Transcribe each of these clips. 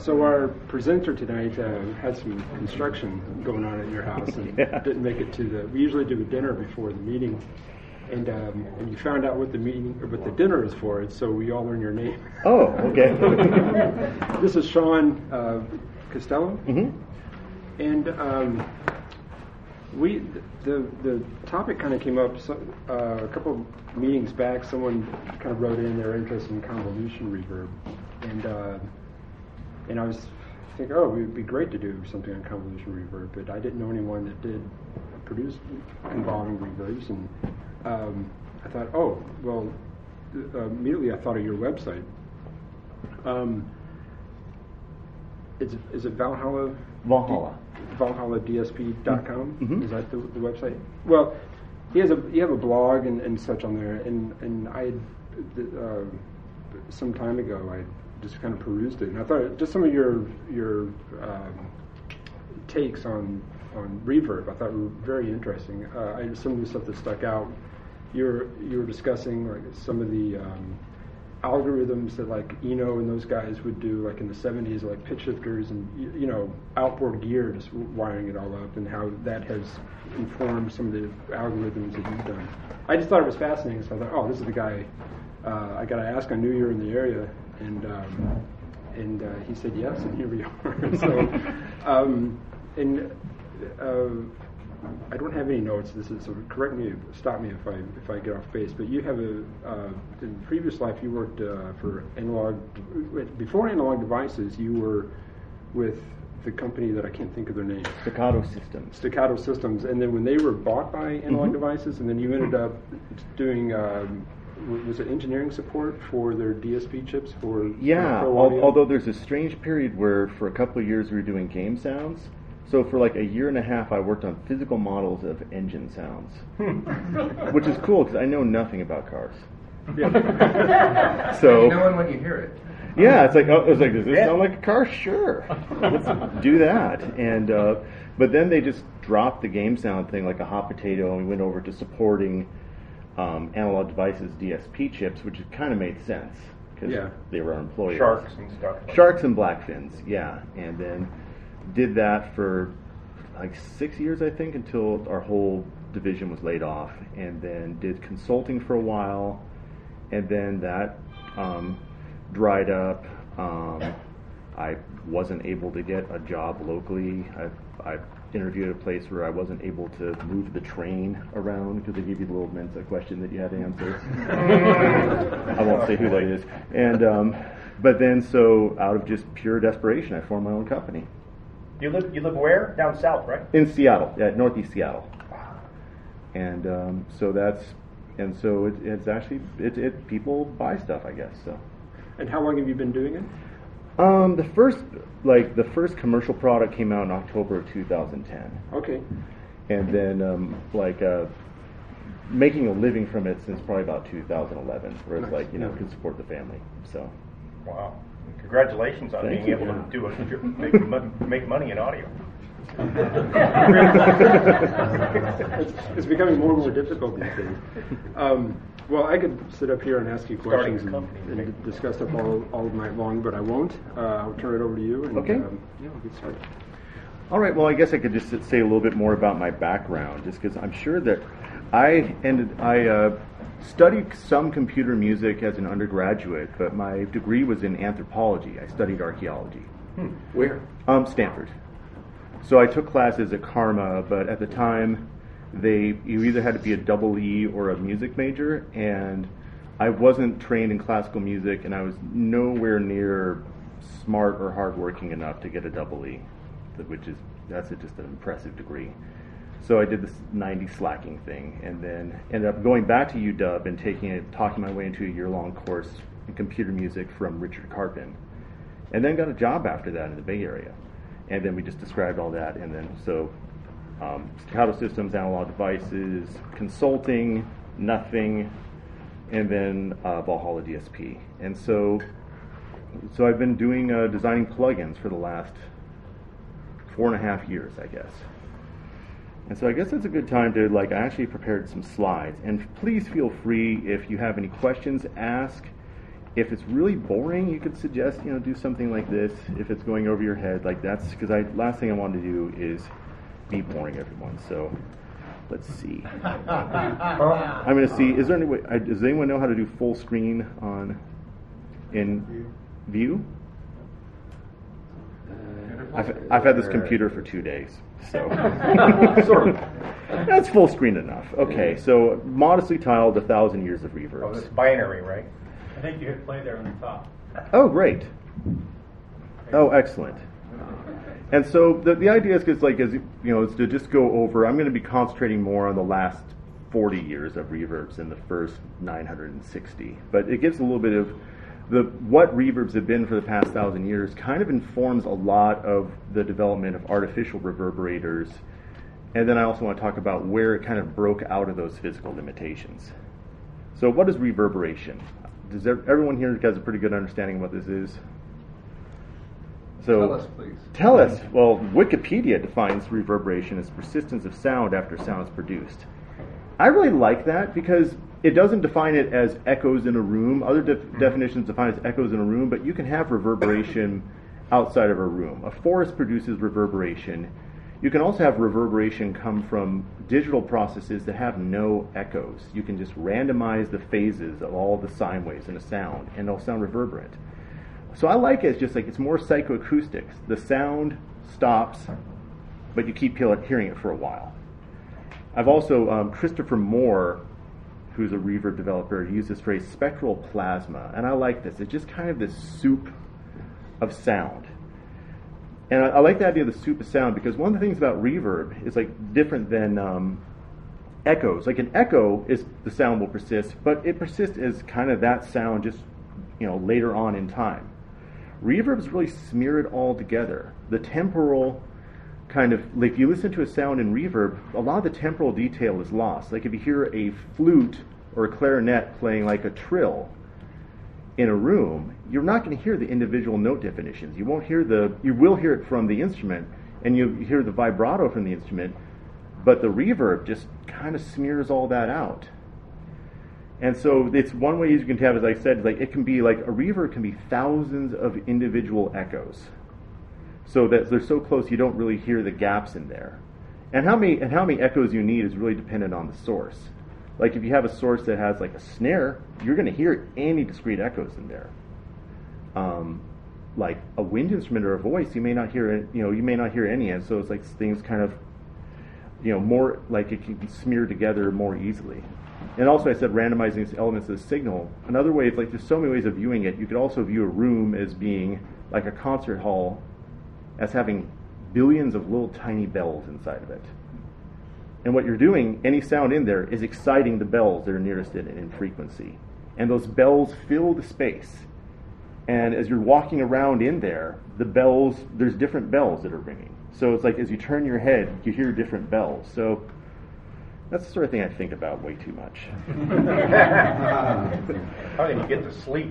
So our presenter tonight had some construction going on at your house and didn't make it to the. We usually do a dinner before the meeting, and you found out what the meeting or what the dinner is for, and so we all learn your name. Oh, okay. This is Sean Costello, and the topic kind of came up a couple of meetings back. Someone kind of wrote in their interest in convolution reverb, and I was thinking, oh, it would be great to do something on convolution reverb, but I didn't know anyone that did produce convoluting reverbs, and I thought, oh, well, immediately I thought of your website. Is it Valhalla? Valhalla. ValhallaDSP.com? Is that the website? Well, you have a blog and such on there, and I some time ago I just kind of perused it, and I thought just some of your takes on reverb I thought were very interesting. Some of the stuff that stuck out, you were discussing like some of the algorithms that like Eno and those guys would do like in the 70s, like pitch shifters and outboard gear, just wiring it all up, and how that has informed some of the algorithms that you've done. I just thought it was fascinating, so I thought, oh, this is the guy I got to ask. I knew you were in the area, and he said yes, and here we are. So, I don't have any notes. So correct me, stop me if I get off base. But you have in previous life you worked for before Analog Devices. You were with the company that I can't think of their name. Staccato Systems. And then when they were bought by Analog Devices, and then you ended up doing. Was it engineering support for their DSP chips for? Yeah, although there's a strange period where for a couple of years we were doing game sounds. So for like a year and a half I worked on physical models of engine sounds, which is cool because I know nothing about cars. Yeah. So you know when you hear it. Yeah, it's like, does this sound like a car? Sure, let's do that. And but then they just dropped the game sound thing like a hot potato, and we went over to supporting Analog Devices DSP chips, which kind of made sense because they were our employers. Sharks and stuff. Sharks and Blackfins, yeah. And then did that for like 6 years, I think, until our whole division was laid off, and then did consulting for a while, and then that dried up. I wasn't able to get a job locally. I interviewed at a place where I wasn't able to move the train around because they give you the little Mensa question that you had to answer. I won't say who that is. And but then, so out of just pure desperation, I formed my own company. You live where? Down south, right? In Seattle, northeast Seattle. And so it's actually people buy stuff, I guess. So. And how long have you been doing it? The first commercial product came out in October of 2010. Okay. And then making a living from it since probably about 2011, where it's can support the family. So. Wow. Congratulations on being able to make money in audio. It's becoming more and more difficult these days. Well, I could sit up here and ask you questions and discuss stuff all night long, but I won't. I'll turn it over to you. And, okay. We'll get started. All right. Well, I guess I could just say a little bit more about my background, just because I'm sure that I studied some computer music as an undergraduate, but my degree was in anthropology. I studied archaeology. Where? Stanford. So I took classes at Karma, but at the time, you either had to be a double E or a music major, and I wasn't trained in classical music, and I was nowhere near smart or hardworking enough to get a double E, that's just an impressive degree. So I did this 90 slacking thing, and then ended up going back to UW and talking my way into a year-long course in computer music from Richard Carpin, and then got a job after that in the Bay Area. And then we just described all that, and then Staccato Systems, Analog Devices, consulting, nothing, and then Valhalla DSP. And so I've been doing designing plugins for the last 4.5 years, I guess. And so I guess it's a good time to, I actually prepared some slides. And please feel free, if you have any questions, ask. If it's really boring, you could suggest, do something like this. If it's going over your head, like that's because last thing I want to do is be boring everyone. So let's see. I'm going to see. Is there any way? Does anyone know how to do full screen in View? I've had this computer for 2 days, so that's full screen enough. Okay, so modestly tiled, 1,000 years of reverbs. Oh, it's binary, right? I think you hit play there on the top. Oh, great. Oh, excellent. And so the idea is is to just go over. I'm going to be concentrating more on the last 40 years of reverbs than the first 960. But it gives a little bit of what reverbs have been for the past 1,000 years. Kind of informs a lot of the development of artificial reverberators. And then I also want to talk about where it kind of broke out of those physical limitations. So what is reverberation? Does everyone here has a pretty good understanding of what this is? So Tell us, please. Tell us. Well, Wikipedia defines reverberation as persistence of sound after sound is produced. I really like that because it doesn't define it as echoes in a room. Other definitions define it as echoes in a room, but you can have reverberation outside of a room. A forest produces reverberation. You can also have reverberation come from digital processes that have no echoes. You can just randomize the phases of all the sine waves in a sound, and they'll sound reverberant. So I like it. It's just like it's more psychoacoustics. The sound stops, but you keep hearing it for a while. I've also, Christopher Moore, who's a reverb developer, used this phrase spectral plasma, and I like this. It's just kind of this soup of sound. And I like the idea of the soup of sound because one of the things about reverb is like different than echoes. Like an echo is the sound will persist, but it persists as kind of that sound just later on in time. Reverbs really smear it all together. The temporal kind of, like if you listen to a sound in reverb, a lot of the temporal detail is lost. Like if you hear a flute or a clarinet playing like a trill in a room, you're not going to hear the individual note definitions. You will hear it from the instrument, and you hear the vibrato from the instrument, but the reverb just kind of smears all that out. And so it's one way you can have, as I said, like it can be like a reverb can be thousands of individual echoes, so that they're so close you don't really hear the gaps in there. And how many echoes you need is really dependent on the source. Like if you have a source that has like a snare, you're going to hear any discrete echoes in there. Like a wind instrument or a voice, you may not hear it. You may not hear any. And so it's like things kind of, more like it can smear together more easily. And also, I said randomizing these elements of the signal. Another way is like there's so many ways of viewing it. You could also view a room as being like a concert hall, as having billions of little tiny bells inside of it. And what you're doing, any sound in there, is exciting the bells that are nearest it in frequency. And those bells fill the space. And as you're walking around in there, the bells, there's different bells that are ringing. So it's like as you turn your head, you hear different bells. So that's the sort of thing I think about way too much. How can you get to sleep?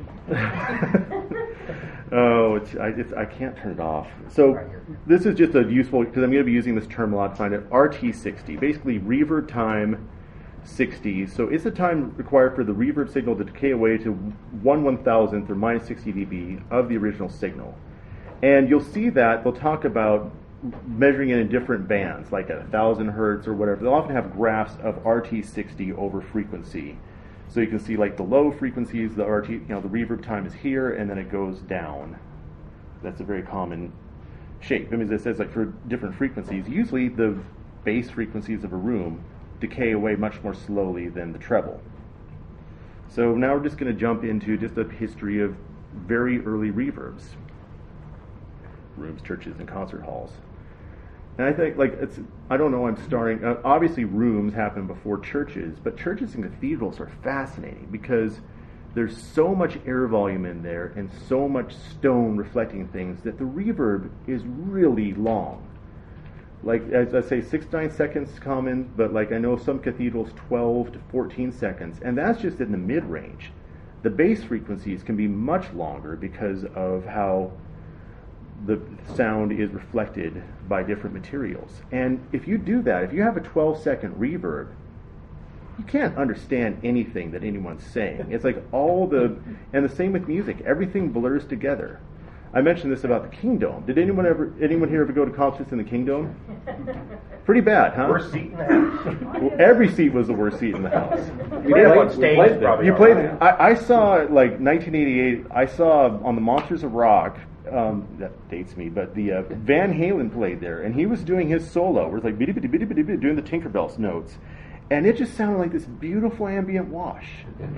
Oh, I can't turn it off. So this is just a useful, because I'm going to be using this term a lot to find it, RT60, basically reverb time 60. So it's the time required for the reverb signal to decay away to 1/1000th or minus 60 dB of the original signal. And you'll see that they'll talk about measuring it in different bands, like at 1,000 hertz or whatever. They'll often have graphs of RT60 over frequency. So you can see like the low frequencies, the RT, the reverb time is here, and then it goes down. That's a very common shape. I mean, as it says, like for different frequencies, usually the bass frequencies of a room decay away much more slowly than the treble. So now we're just going to jump into just a history of very early reverbs. Rooms, churches, and concert halls. And I think, I don't know, I'm starting, obviously rooms happen before churches, but churches and cathedrals are fascinating because there's so much air volume in there and so much stone reflecting things that the reverb is really long. Like, as I say, 6 to 9 seconds is common, but like I know some cathedrals 12 to 14 seconds, and that's just in the mid-range. The bass frequencies can be much longer because of how the sound is reflected by different materials. And if you do that, if you have a 12-second reverb, you can't understand anything that anyone's saying. It's like and the same with music. Everything blurs together. I mentioned this about the Kingdome. Did anyone here ever go to concerts in the Kingdome? Pretty bad, huh? Worst seat in the house. Well, every seat was the worst seat in the house. Played on stage, probably. You played. I saw like 1988. I saw on the Monsters of Rock. That dates me, but the Van Halen played there, and he was doing his solo. Where it's like doing the Tinkerbell notes. And it just sounded like this beautiful ambient wash.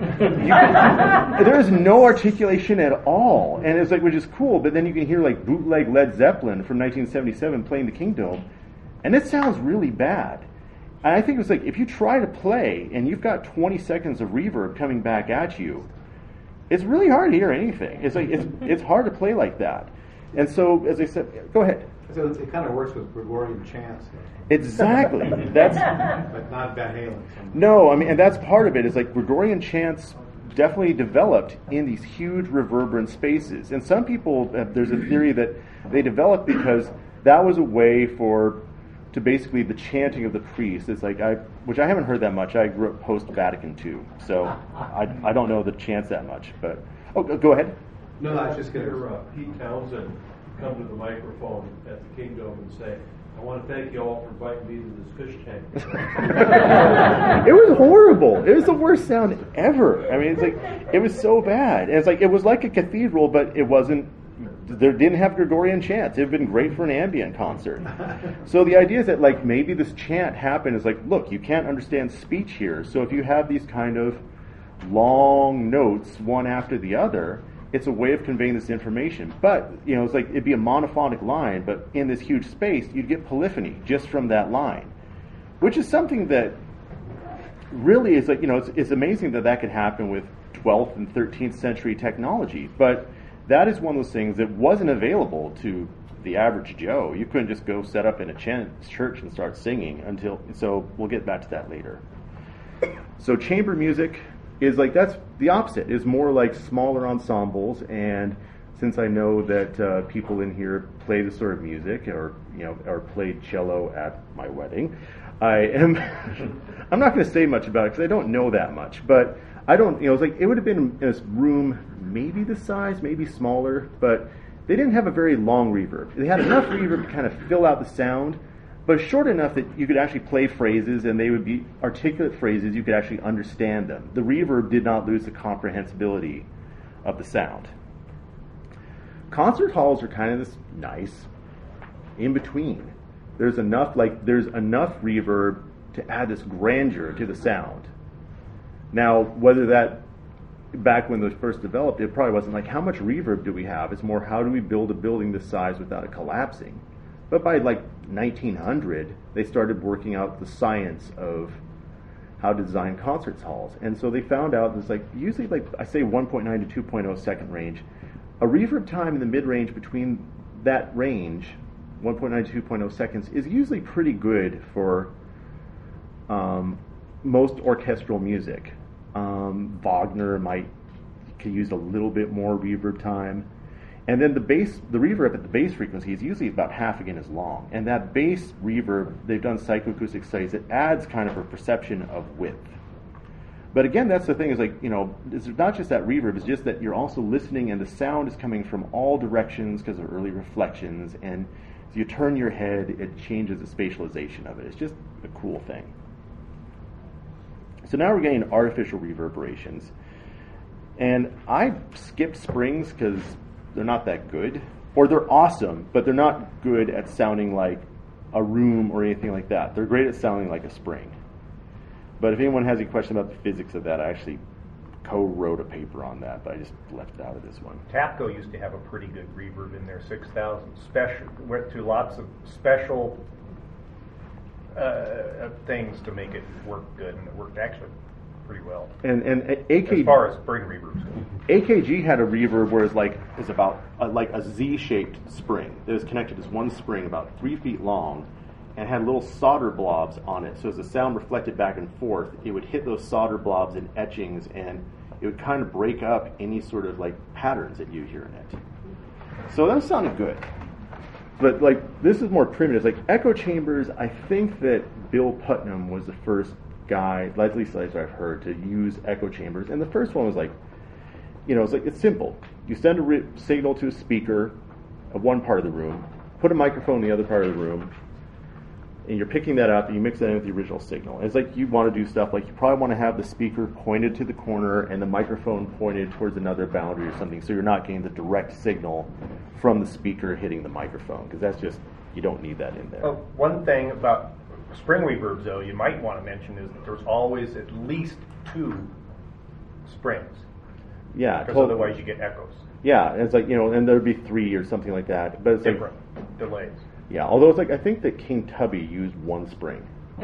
There is no articulation at all, and it's like, which is cool. But then you can hear like bootleg Led Zeppelin from 1977 playing the Kingdome, and it sounds really bad. And I think it's like if you try to play and you've got 20 seconds of reverb coming back at you, it's really hard to hear anything. It's like it's hard to play like that. And so, as I said, go ahead. So it kind of works with Gregorian chants. Exactly. But not Van Halen. No, I mean, and that's part of it. Is like Gregorian chants definitely developed in these huge reverberant spaces. And some people, there's a theory that they developed because that was a way to basically the chanting of the priest. It's like which I haven't heard that much. I grew up post Vatican II, so I don't know the chants that much. But go ahead. No, I was just going to Pete Townsend come to the microphone at the Kingdome and say, "I want to thank you all for inviting me to this fish tank." It was horrible. It was the worst sound ever. I mean, it's like it was so bad. And it's like it was like a cathedral, but it wasn't. There didn't have Gregorian chants. It'd been great for an ambient concert. So the idea is that like maybe this chant happened is like, look, you can't understand speech here. So if you have these kind of long notes one after the other, it's a way of conveying this information. But, it's like it'd be a monophonic line, but in this huge space, you'd get polyphony just from that line, which is something that really is like, it's amazing that could happen with 12th and 13th century technology. But that is one of those things that wasn't available to the average Joe. You couldn't just go set up in a church and start singing so we'll get back to that later. So chamber music is like, that's the opposite, is more like smaller ensembles. And since I know that people in here play this sort of music or played cello at my wedding, I'm not going to say much about it because I don't know that much, but I don't, it's like, it would have been in this room maybe this size, maybe smaller, but they didn't have a very long reverb. They had enough reverb to kind of fill out the sound, but short enough that you could actually play phrases and they would be articulate phrases, you could actually understand them. The reverb did not lose the comprehensibility of the sound. Concert halls are kind of this nice in between. There's enough reverb to add this grandeur to the sound. Now, whether that, back when those first developed, it probably wasn't like, how much reverb do we have? It's more, how do we build a building this size without it collapsing? But by like 1900, they started working out the science of how to design concert halls. And so they found out there's like, usually like, I say 1.9 to 2.0 second range. A reverb time in the mid-range between that range, 1.9 to 2.0 seconds, is usually pretty good for most orchestral music. Wagner could use a little bit more reverb time. And then the reverb at the bass frequency is usually about half again as long. And that bass reverb, they've done psychoacoustic studies, it adds kind of a perception of width. But again, that's the thing, is like, it's not just that reverb, it's just that you're also listening and the sound is coming from all directions because of early reflections. And as you turn your head, it changes the spatialization of it. It's just a cool thing. So now we're getting artificial reverberations. And I skipped springs because they're not that good. Or they're awesome, but they're not good at sounding like a room or anything like that. They're great at sounding like a spring. But if anyone has any question about the physics of that, I actually co-wrote a paper on that, but I just left it out of this one. Tapco used to have a pretty good reverb in their 6000 special. Went through lots of special things to make it work good, and it worked actually pretty well. And AKG, as far as spring reverbs go. AKG had a reverb where it's about like a Z-shaped spring. It was connected as one spring about 3 feet long, and had little solder blobs on it. So as the sound reflected back and forth, it would hit those solder blobs and etchings, and it would kind of break up any sort of like patterns that you hear in it. So that sounded good. But like, this is more primitive. Like echo chambers, I think that Bill Putnam was the first guy, at least I've heard, to use echo chambers. And the first one was like, it's simple. You send a signal to a speaker of one part of the room, put a microphone in the other part of the room, and you're picking that up and you mix that in with the original signal. And it's like you want to do stuff like you probably want to have the speaker pointed to the corner and the microphone pointed towards another boundary or something, so you're not getting the direct signal from the speaker hitting the microphone, because that's just, you don't need that in there. Well, one thing about spring reverbs, though, you might want to mention is that there's always at least 2 springs. Yeah, Because otherwise you get echoes. Yeah, and it's like, and there'd be 3 or something like that. But it's Different delays. Yeah, although it's like, I think that King Tubby used 1 spring.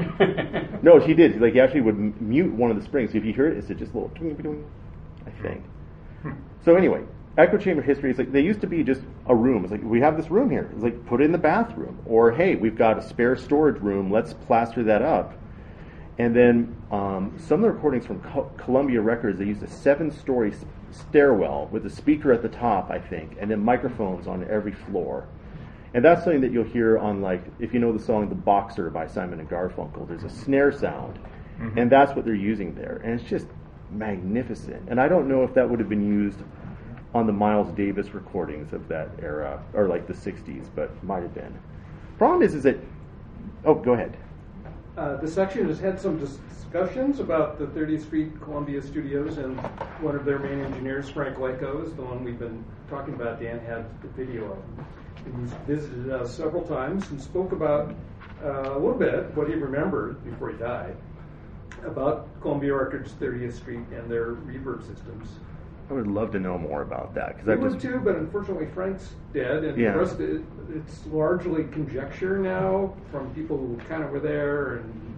No, he did. Like, he actually would mute one of the springs. So if you hear it, it's just a little ding, I think. So anyway, echo chamber history is like, they used to be just a room. It's like, we have this room here. It's like, put it in the bathroom. Or, hey, we've got a spare storage room. Let's plaster that up. And then some of the recordings from Columbia Records, they used a 7-story stairwell with a speaker at the top, I think, and then microphones on every floor. And that's something that you'll hear on, like, if you know the song The Boxer by Simon & Garfunkel, there's a snare sound, and that's what they're using there. And it's just magnificent. And I don't know if that would have been used on the Miles Davis recordings of that era, or like the 60s, but might have been. Problem is that, oh, go ahead. The section has had some discussions about the 30th Street Columbia Studios, and one of their main engineers, Frank Lyko, is the one we've been talking about. Dan had the video of him. And he's visited us several times and spoke about a little bit what he remembered before he died about Columbia Records 30th Street and their reverb systems. I would love to know more about that. I would too, but unfortunately Frank's dead, and the rest it's largely conjecture now from people who kind of were there.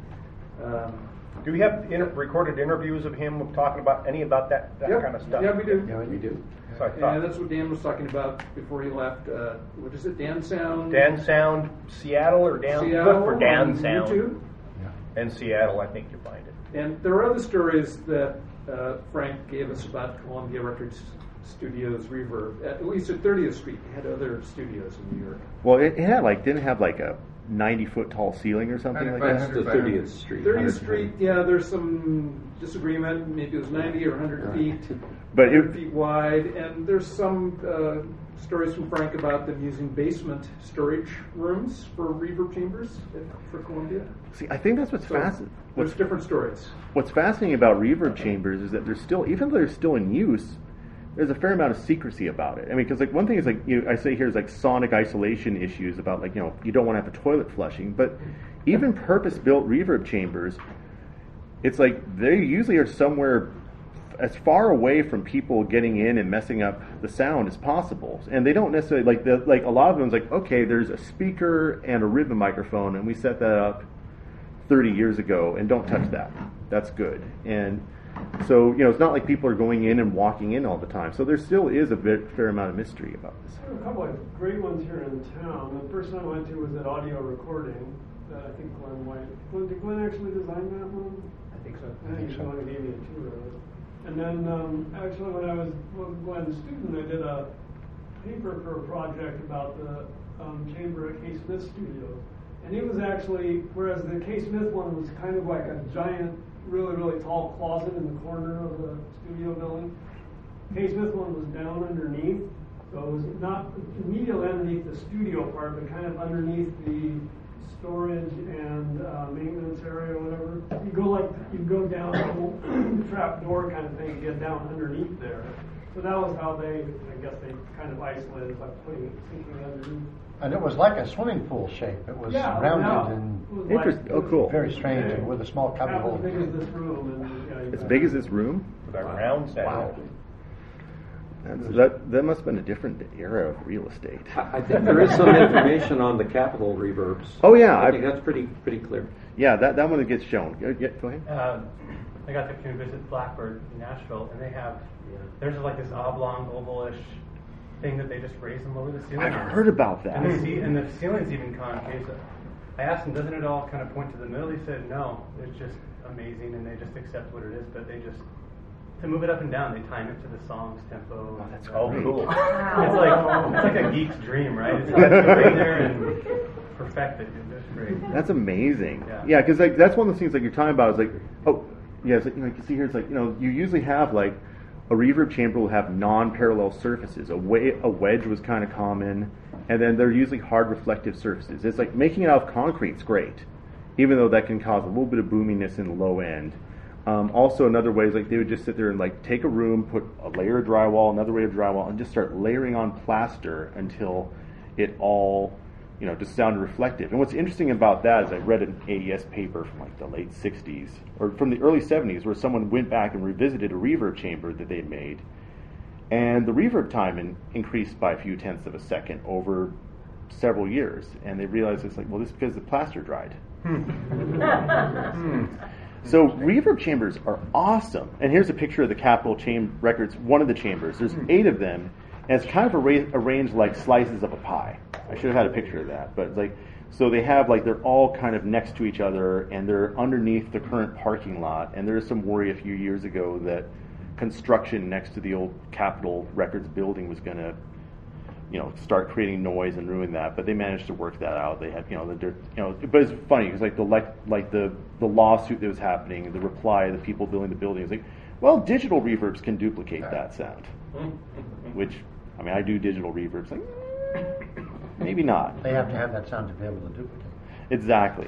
And do we have recorded interviews of him talking about that yep. kind of stuff? Yeah, we do. Yeah, we do. So I thought. And that's what Dan was talking about before he left. What is it, Dan Sound? Dan Sound Seattle, or Dan? Seattle, Look for Dan on Sound. YouTube. And Seattle, I think you find it. And there are other stories that Frank gave us about Columbia Records Studios reverb. At least at 30th Street, they had other studios in New York. Well, it had didn't have like a 90-foot tall ceiling or something like that. That's the 30th Street. 30th Street, yeah, there's some disagreement. Maybe it was 90 or 100 feet. But 100 feet wide. And there's some stories from Frank about them using basement storage rooms for reverb chambers for Columbia. See, I think that's what's fascinating. There's different stories. What's fascinating about reverb chambers is that they're still, even though they're still in use, there's a fair amount of secrecy about it. I mean, because like one thing is like I say here is like sonic isolation issues about like you don't want to have a toilet flushing, but even purpose-built reverb chambers, it's like they usually are somewhere as far away from people getting in and messing up the sound as possible. And they don't necessarily like a lot of them is like, okay, there's a speaker and a ribbon microphone, and we set that up 30 years ago, and don't touch that. That's good. And so, it's not like people are going in and walking in all the time. So there still is a fair amount of mystery about this. There are a couple of great ones here in town. The first one I went to was at Audio Recording. I think Glenn White. Did Glenn actually design that one? I think so. I think he's the one who gave me a tour of it. And then, actually, when I was Glenn's student, I did a paper for a project about the chamber at K. Smith Studios. And it was actually, whereas the K. Smith one was kind of like a giant, really, really tall closet in the corner of the studio building, K. Smith one was down underneath. So it was not immediately underneath the studio part, but kind of underneath the storage and maintenance area or whatever. You go down the trap door kind of thing and get down underneath there. So that was how they kind of isolated by sinking underneath. And it was like a swimming pool shape. It was rounded and interesting. Oh, cool. Very strange, and with a small cubby hole. As big as this room. And, As big as this room? With that round set. Wow. That must have been a different era of real estate. I think there is some information on the Capitol reverbs. Oh yeah, I think that's pretty clear. Yeah, that one gets shown. Go ahead. I got to visit Blackbird in Nashville, and they have there's like this oblong, ovalish thing that they just raise them over the ceiling. I've heard about that. And the ceiling's even concave. I asked him, doesn't it all kind of point to the middle? He said, no, it's just amazing, and they just accept what it is, but they just, to move it up and down, they time it to the song's tempo. Oh, that's cool. It's like a geek's dream, right? It's like to be there and perfected. It's great. That's amazing. Yeah. Yeah, because like that's one of the things like you're talking about is like, oh, yeah, it's like, you can see here, it's like, you usually have like a reverb chamber will have non-parallel surfaces. A wedge was kind of common, and then they're usually hard reflective surfaces. It's like making it out of concrete's great, even though that can cause a little bit of boominess in the low end. Also, another way is like they would just sit there and like take a room, put a layer of drywall, another layer of drywall, and just start layering on plaster until it all, just sounded reflective. And what's interesting about that is I read an AES paper from like the late 60s or from the early 70s where someone went back and revisited a reverb chamber that they'd made, and the reverb time increased by a few tenths of a second over several years. And they realized it's like, well, this is because the plaster dried. So reverb chambers are awesome. And here's a picture of the Capitol Records, one of the chambers. There's 8 of them, and it's kind of arranged like slices of a pie. I should have had a picture of that. But like, so they have like, they're all kind of next to each other, and they're underneath the current parking lot. And there was some worry a few years ago that construction next to the old Capitol Records building was going to, start creating noise and ruin that, but they managed to work that out. They had, but it's funny because like the lawsuit that was happening, the reply of the people building the building is like, well, digital reverbs can duplicate that sound, which, I mean, I do digital reverbs, like, maybe not. They have to have that sound to be able to duplicate. Exactly.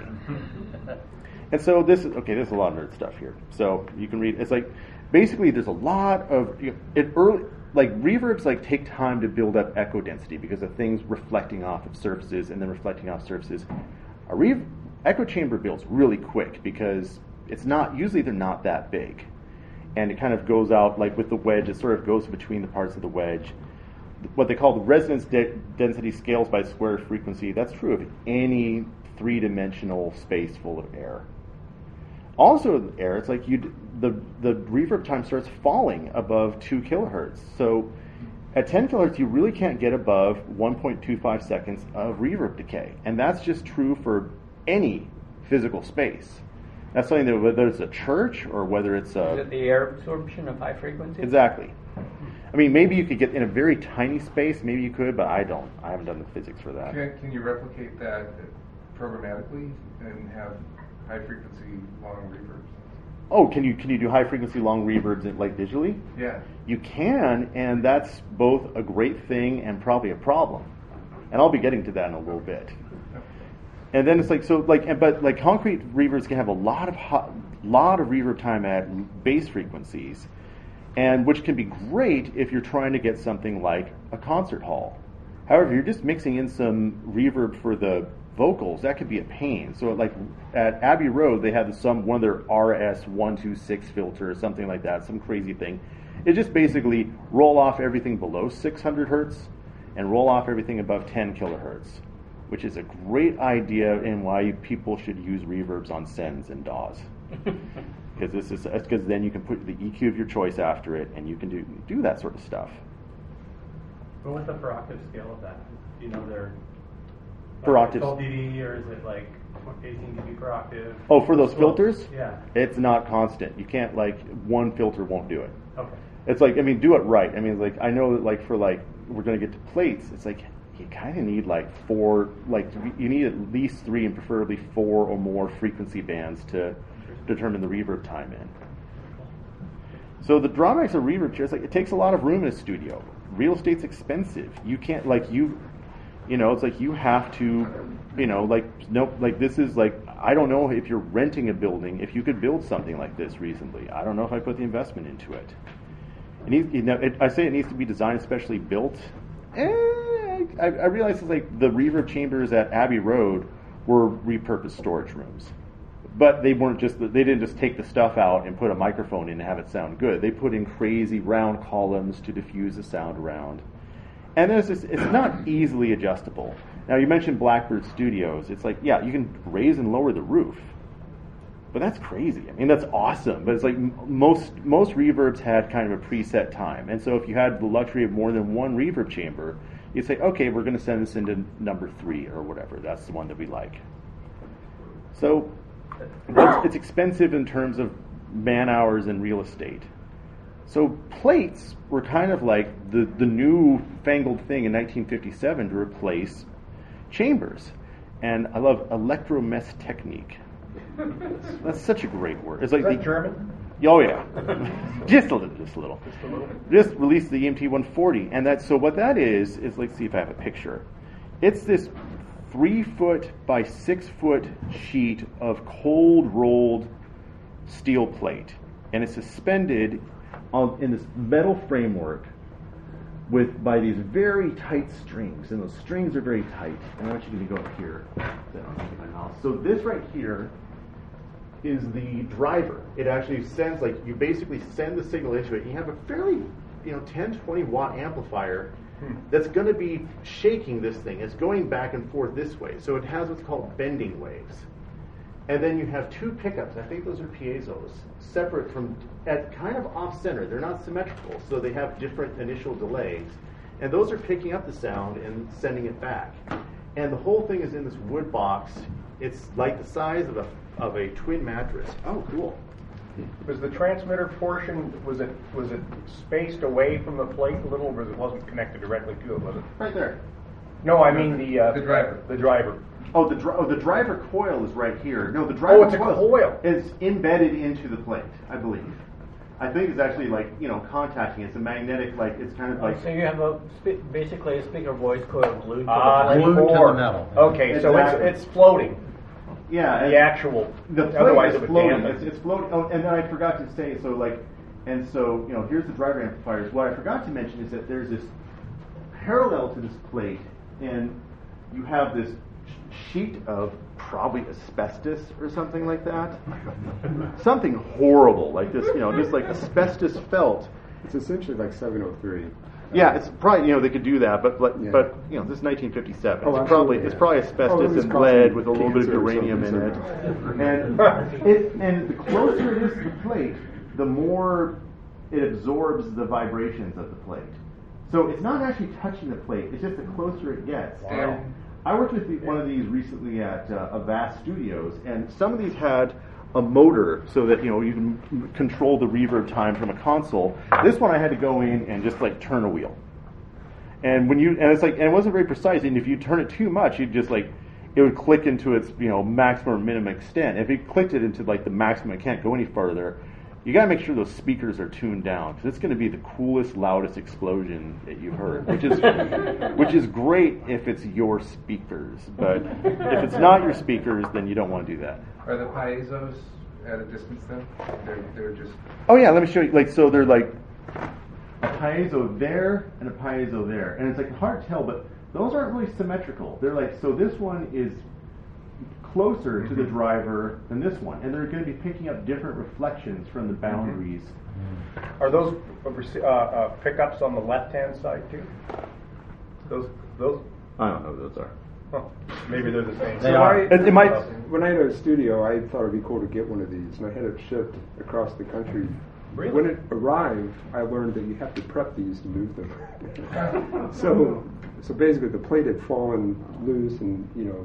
And so this is a lot of nerd stuff here. So you can read. It's like basically there's a lot of reverbs like take time to build up echo density because of things reflecting off of surfaces and then reflecting off surfaces. Echo chamber builds really quick because they're not that big, and it kind of goes out like with the wedge. It sort of goes between the parts of the wedge. What they call the resonance density scales by square frequency. That's true of any three-dimensional space full of air. Also, air, it's like the reverb time starts falling above 2 kilohertz. So at 10 kilohertz, you really can't get above 1.25 seconds of reverb decay. And that's just true for any physical space. That's something that whether it's a church or whether it's a... Is it the air absorption of high frequency? Exactly. I mean, maybe you could get in a very tiny space, maybe you could, but I haven't done the physics for that. Can you replicate that programmatically and have high frequency long reverbs? Oh, can you do high frequency long reverbs like digitally? Yeah. You can, and that's both a great thing and probably a problem. And I'll be getting to that in a little bit. And then it's like but concrete reverbs can have a lot of reverb time at base frequencies, and which can be great if you're trying to get something like a concert hall. However, if you're just mixing in some reverb for the vocals, that could be a pain. So like at Abbey Road, they had one of their RS-126 filter or something like that, some crazy thing. It just basically roll off everything below 600 hertz and roll off everything above 10 kilohertz, which is a great idea and why people should use reverbs on sends and DAWs. Because then you can put the EQ of your choice after it, and you can do that sort of stuff. But what's the per octave scale of that? Do you know their per octave? 12 dB, or is it like 18 dB per octave? Oh, for those filters? Yeah. It's not constant. You can't one filter won't do it. Okay. It's like, do it right. I know that for we're going to get to plates, it's like you kind of need 4, you need at least 3 and preferably 4 or more frequency bands to determine the reverb time in. So the drawbacks of reverb chairs, it takes a lot of room in a studio. Real estate's expensive. You can't it's like you have to, this is I don't know if you're renting a building, if you could build something like this reasonably. I don't know if I put the investment into it. I say it needs to be designed, especially built. I realize it's like the reverb chambers at Abbey Road were repurposed storage rooms. But they didn't just take the stuff out and put a microphone in and have it sound good. They put in crazy round columns to diffuse the sound around. And it's not easily adjustable. Now, you mentioned Blackbird Studios. It's like, yeah, you can raise and lower the roof. But that's crazy. That's awesome. But it's like most reverbs had kind of a preset time. And so if you had the luxury of more than one reverb chamber, you'd say, okay, we're going to send this into number 3 or whatever. That's the one that we like. So it's expensive in terms of man hours and real estate. So plates were kind of like the new fangled thing in 1957 to replace chambers. And I love electromess technique. That's such a great word. It's like Is that German? Oh yeah, just a little. Just released the EMT 140, and that's so. What that is let's see if I have a picture. It's this 3-foot by 6-foot sheet of cold rolled steel plate, and it's suspended in this metal framework by these very tight strings, and those strings are very tight. And I'm actually going to go up here. So this right here is the driver. It actually sends, you basically send the signal into it. You have a fairly, 10, 20 watt amplifier that's going to be shaking this thing. It's going back and forth this way. So it has what's called bending waves. And then you have 2 pickups. I think those are piezos, separate from, at kind of off center. They're not symmetrical, so they have different initial delays. And those are picking up the sound and sending it back. And the whole thing is in this wood box. It's like the size of a twin mattress. Oh, cool. Was the transmitter portion, was it spaced away from the plate a little, or it wasn't connected directly to it, was it? Right there. No, I mean the driver. The driver. Oh, the driver coil is right here. No, the driver it's a coil. is embedded into the plate, I believe. I think it's actually contacting. It's a magnetic, it's kind of like. So you have basically a speaker voice coil glued to the plate. Glued to the metal. Okay, exactly. So it's floating. Yeah, the actual. The plate otherwise is it would floating. damage. It's floating. Oh, and then I forgot to say here's the driver amplifiers. What I forgot to mention is that there's this parallel to this plate, and you have this sheet of probably asbestos or something like that. Something horrible, like this, just like asbestos felt. It's essentially like 703. Yeah, it's probably they could do that, but this is 1957. It's probably asbestos and lead with a little bit of uranium in it. And the closer it is to the plate, the more it absorbs the vibrations of the plate. So it's not actually touching the plate; it's just the closer it gets. Wow. And I worked with one of these recently at Avast Studios, and some of these had a motor so that you can control the reverb time from a console. This one I had to go in and just turn a wheel, and it wasn't very precise. And if you turn it too much, you'd just it would click into its maximum or minimum extent. If you clicked it into the maximum, it can't go any further. You got to make sure those speakers are tuned down because it's going to be the coolest, loudest explosion that you've heard, which is great if it's your speakers. But if it's not your speakers, then you don't want to do that. Are the piezos at a distance then? They're just. Oh yeah, let me show you. So they're a piezo there and a piezo there, and it's hard to tell, but those aren't really symmetrical. They're so this one is closer to the driver than this one, and they're going to be picking up different reflections from the boundaries. Are those pickups on the left-hand side too? Those? I don't know what those are. Oh, maybe they're the same. They are. It might. When I had a studio, I thought it'd be cool to get one of these, and I had it shipped across the country. Really? When it arrived, I learned that you have to prep these to move them. So basically, the plate had fallen loose, and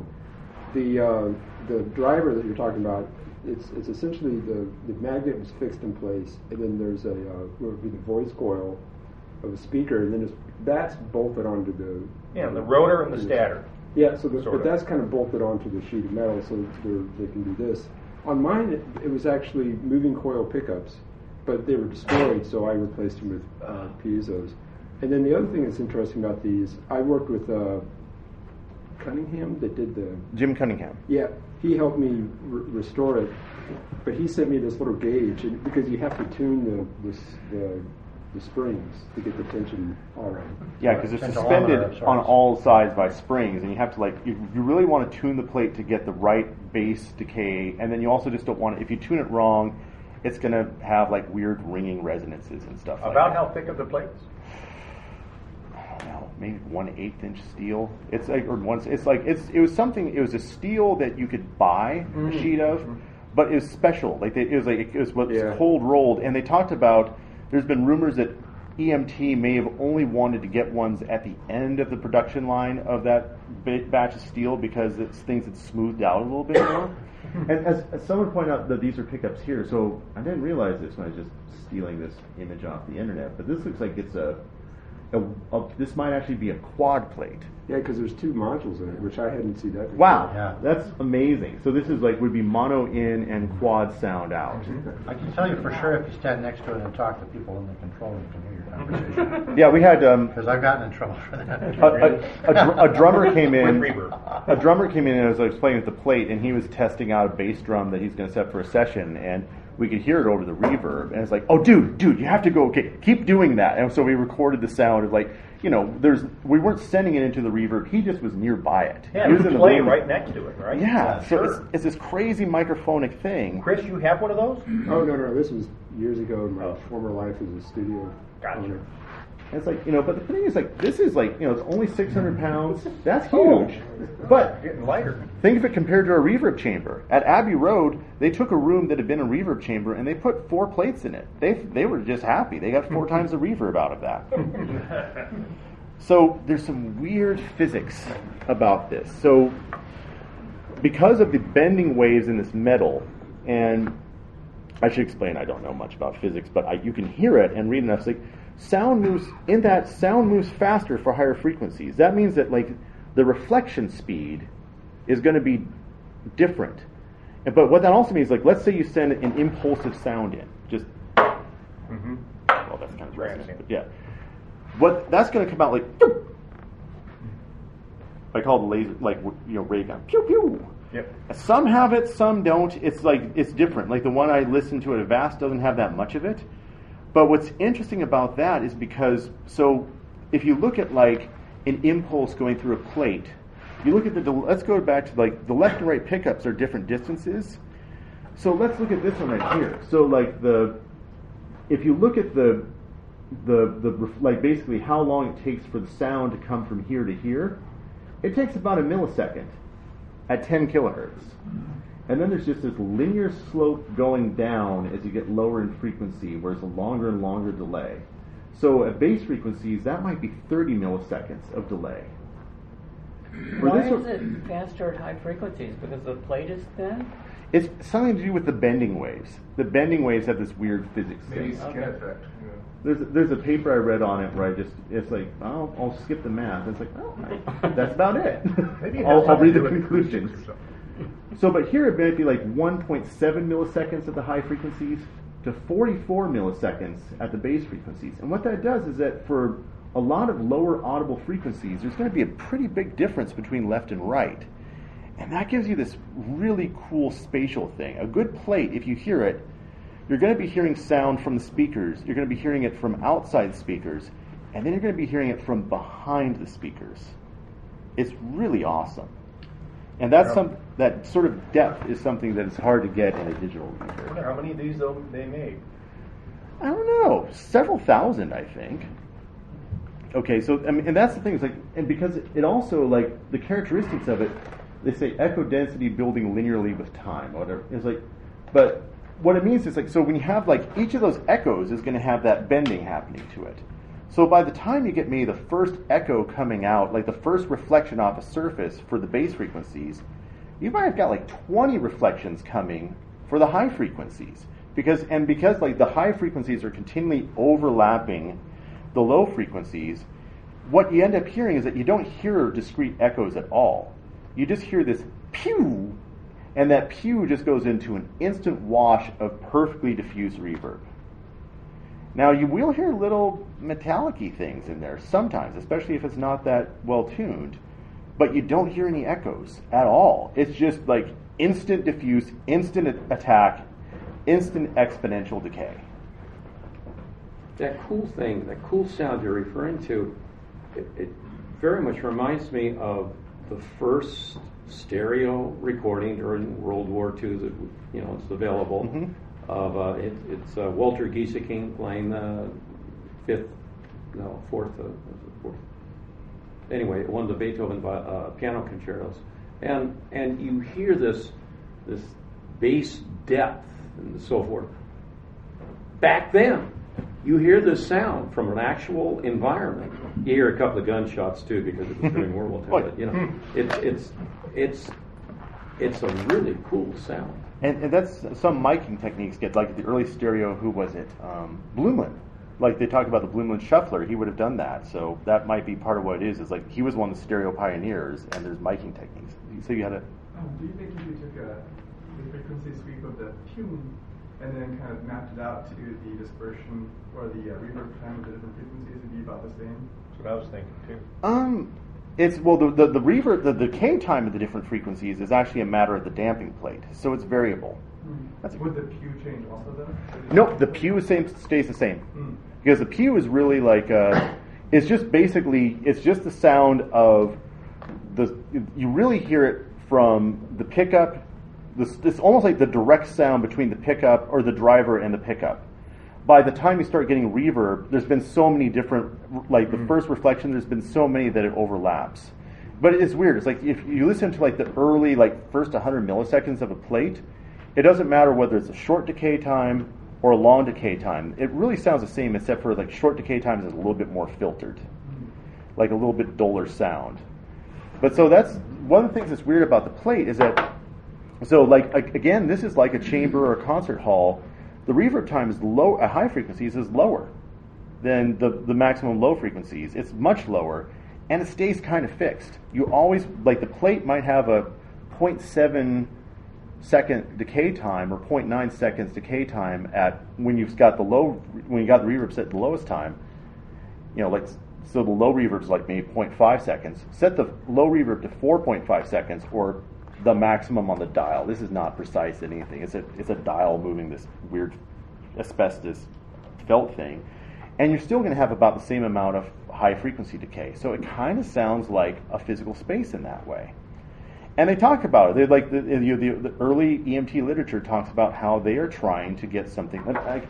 the driver that you're talking about, it's essentially the magnet was fixed in place, and then there's what would be the voice coil of a speaker, and then that's bolted onto the rotor and the stator. Yeah, but that's kind of bolted onto the sheet of metal, so they can do this. On mine, it was actually moving coil pickups, but they were destroyed, so I replaced them with piezos. And then the other thing that's interesting about these, I worked with Cunningham that did the... Jim Cunningham. Yeah, he helped me restore it, but he sent me this little gauge, because you have to tune the springs to get the tension all right. Yeah, because they're suspended on all sides by springs, and you have to you really want to tune the plate to get the right bass decay, and then you also just don't want if you tune it wrong, it's going to have weird ringing resonances and stuff. About how thick are the plates? I don't know, maybe 1/8 inch steel. It was a steel that you could buy a sheet of, but it was special. It was cold rolled, and they talked about. There's been rumors that EMT may have only wanted to get ones at the end of the production line of that batch of steel because it's things that smoothed out a little bit more. And as someone pointed out that these are pickups here, so I didn't realize this when I was just stealing this image off the internet, but this looks like it's this might actually be a quad plate. Yeah, because there's 2 modules in it, which I hadn't seen that before. Wow, Yeah. that's amazing. So this is like would be mono in and quad sound out. I can tell you for sure if you stand next to it and talk to people in the control room, you can hear your conversation. Yeah, we had Because I've gotten in trouble for that. a drummer came in. With reverb. A drummer came in as I was playing with the plate, and he was testing out a bass drum that he's going to set for a session, and we could hear it over the reverb. And it's like, oh, dude, you have to go. Okay, keep doing that. And so we recorded the sound of like, we weren't sending it into the reverb. He just was nearby it. Yeah, he was in the play room. right next to it, right? Yeah, so sure. it's this crazy microphonic thing. Chris, you have one of those? Oh, no, this was years ago in my former life as a studio owner. And it's like, but the thing is, like, this is like, it's only 600 pounds. That's huge. Oh. But Getting lighter. think of it compared to a reverb chamber. At Abbey Road, they took a room that had been a reverb chamber and they put 4 plates in it. They were just happy. They got 4 times the reverb out of that. So there's some weird physics about this. So because of the bending waves in this metal, and I should explain, I don't know much about physics, but you can hear it and read enough. It's like sound moves faster for higher frequencies. That means that like the reflection speed is going to be different. But what that also means, like, let's say you send an impulsive sound in, just well, that's kind of random, but yeah. What that's going to come out like, I call the laser, like, ray gun, pew pew. Yep. Some have it, some don't. It's like it's different. Like the one I listened to at Avast doesn't have that much of it. But what's interesting about that is because if you look at like an impulse going through a plate, you look at let's go back to like the left and right pickups are different distances. So let's look at this one right here. So like if you look at the like basically how long it takes for the sound to come from here to here, it takes about a millisecond at 10 kilohertz. And then there's just this linear slope going down as you get lower in frequency, where it's a longer and longer delay. So at bass frequencies, that might be 30 milliseconds of delay. Why is it faster at high frequencies? Because the plate is thin? It's something to do with the bending waves. The bending waves have this weird physics Maybe thing. skin effect. There's a paper I read on it where it's like, I'll skip the math. It's like, that's about it. Maybe I'll read the conclusions. So, but here it might be like 1.7 milliseconds at the high frequencies to 44 milliseconds at the bass frequencies. And what that does is that for a lot of lower audible frequencies, there's going to be a pretty big difference between left and right. And that gives you this really cool spatial thing. A good plate, if you hear it, you're going to be hearing sound from the speakers, you're going to be hearing it from outside the speakers, and then you're going to be hearing it from behind the speakers. It's really awesome. And that's that sort of depth is something that is hard to get in a digital reader. I wonder how many of these they made. I don't know, several thousand, I think. Okay, so and that's the thing. Is like, and because it also like the characteristics of it, they say echo density building linearly with time, or whatever. It's like, but what it means is like, so when you have like each of those echoes is going to have that bending happening to it. So by the time you get maybe the first echo coming out, like the first reflection off a surface for the bass frequencies, you might have got like 20 reflections coming for the high frequencies. Because like the high frequencies are continually overlapping the low frequencies, what you end up hearing is that you don't hear discrete echoes at all. You just hear this pew, and that pew just goes into an instant wash of perfectly diffuse reverb. Now, you will hear little metallic-y things in there sometimes, especially if it's not that well-tuned, but you don't hear any echoes at all. It's just like instant diffuse, instant attack, instant exponential decay. That cool thing, that cool sound you're referring to, it very much reminds me of the first stereo recording during World War II that it's available. Mm-hmm. Of it's Walter Gieseking playing the fourth. Anyway, one of the Beethoven piano concertos, and you hear this bass depth and so forth. Back then, you hear this sound from an actual environment. You hear a couple of gunshots too because it was during World War II. But it's a really cool sound. And that's some miking techniques get like the early stereo. Who was it? Blumlein like they talked about the Blumlein Shuffler, he would have done that. So that might be part of what it is like he was one of the stereo pioneers, and there's miking techniques. So you had a. Do you think if you took the frequency sweep of the tune and then kind of mapped it out to the dispersion or the reverb time of the different frequencies, it'd be about the same? That's what I was thinking too. It's well the reverb, the decay time of the different frequencies is actually a matter of the damping plate, so it's variable. Would the pew change also then? No, the pew stays the same because the pew is really like it's just the sound of the. You really hear it from the pickup. It's almost like the direct sound between the pickup or the driver and the pickup. By the time you start getting reverb, there's been so many different, like the first reflection, there's been so many that it overlaps. But it's weird. It's like if you listen to like the early, like first 100 milliseconds of a plate, it doesn't matter whether it's a short decay time or a long decay time. It really sounds the same, except for like short decay times is a little bit more filtered, like a little bit duller sound. But so that's one of the things that's weird about the plate is that, so like again, this is like a chamber or a concert hall. The reverb time is low at high frequencies is lower than the maximum low frequencies. It's much lower, and it stays kind of fixed. You always like the plate might have a 0.7 second decay time or 0.9 seconds decay time at when you got the reverb set at the lowest time. You know, like so the low reverb is like maybe 0.5 seconds. Set the low reverb to 4.5 seconds or the maximum on the dial. This is not precise in anything. It's a dial moving this weird asbestos felt thing, and you're still going to have about the same amount of high frequency decay. So it kind of sounds like a physical space in that way. And they talk about it. They like the early EMT literature talks about how they are trying to get something.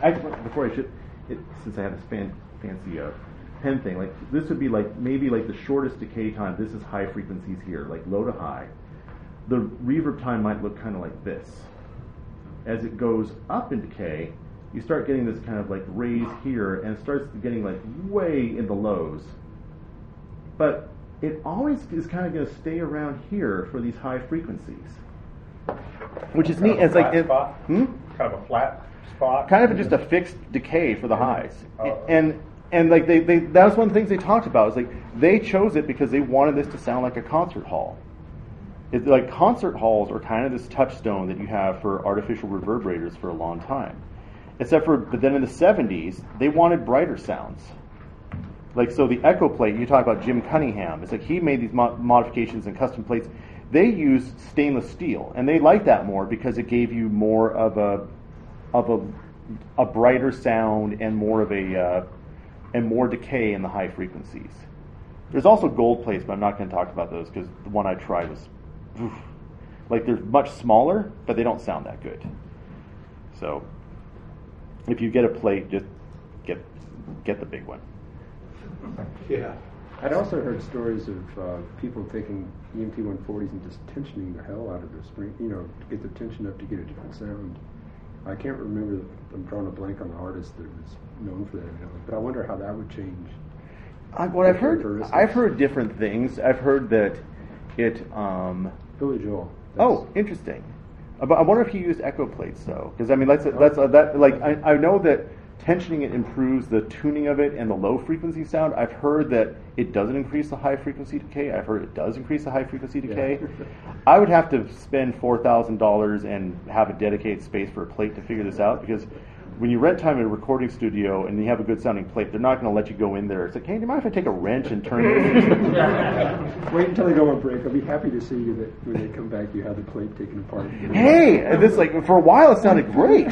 Since I have this fancy pen thing, like this would be like maybe like the shortest decay time. This is high frequencies here, like low to high. The reverb time might look kind of like this. As it goes up in decay, you start getting this kind of like raise here, and it starts getting like way in the lows. But it always is kind of going to stay around here for these high frequencies, which is neat. It's like kind of a flat spot. Kind of just a fixed decay for the highs, and like they that was one of the things they talked about. Is like they chose it because they wanted this to sound like a concert hall. It's like concert halls are kind of this touchstone that you have for artificial reverberators for a long time. But then in the 70s, they wanted brighter sounds. Like, so the echo plate, you talk about Jim Cunningham, it's like he made these modifications and custom plates. They used stainless steel, and they liked that more because it gave you more of a brighter sound and more of and more decay in the high frequencies. There's also gold plates, but I'm not going to talk about those because the one I tried was, like they're much smaller, but they don't sound that good. So if you get a plate, just get the big one. Yeah. I'd also heard stories of people taking EMT 140s and just tensioning the hell out of the spring, to get the tension up to get a different sound. I can't remember, I'm drawing a blank on the artist that was known for that, but I wonder how that would change. I've heard different things. I've heard that it... Billy Joel. Oh, interesting. But I wonder if he used echo plates though, because I mean I know that tensioning it improves the tuning of it and the low frequency sound. I've heard that it doesn't increase the high frequency decay. I've heard it does increase the high frequency decay. Yeah. I would have to spend $4,000 and have a dedicated space for a plate to figure this out, because when you rent time in a recording studio and you have a good sounding plate, they're not going to let you go in there. It's like, hey, do you mind if I take a wrench and turn this? Wait until they go on break. I'll be happy to see you that when they come back, you have the plate taken apart. Hey, this for a while it sounded great.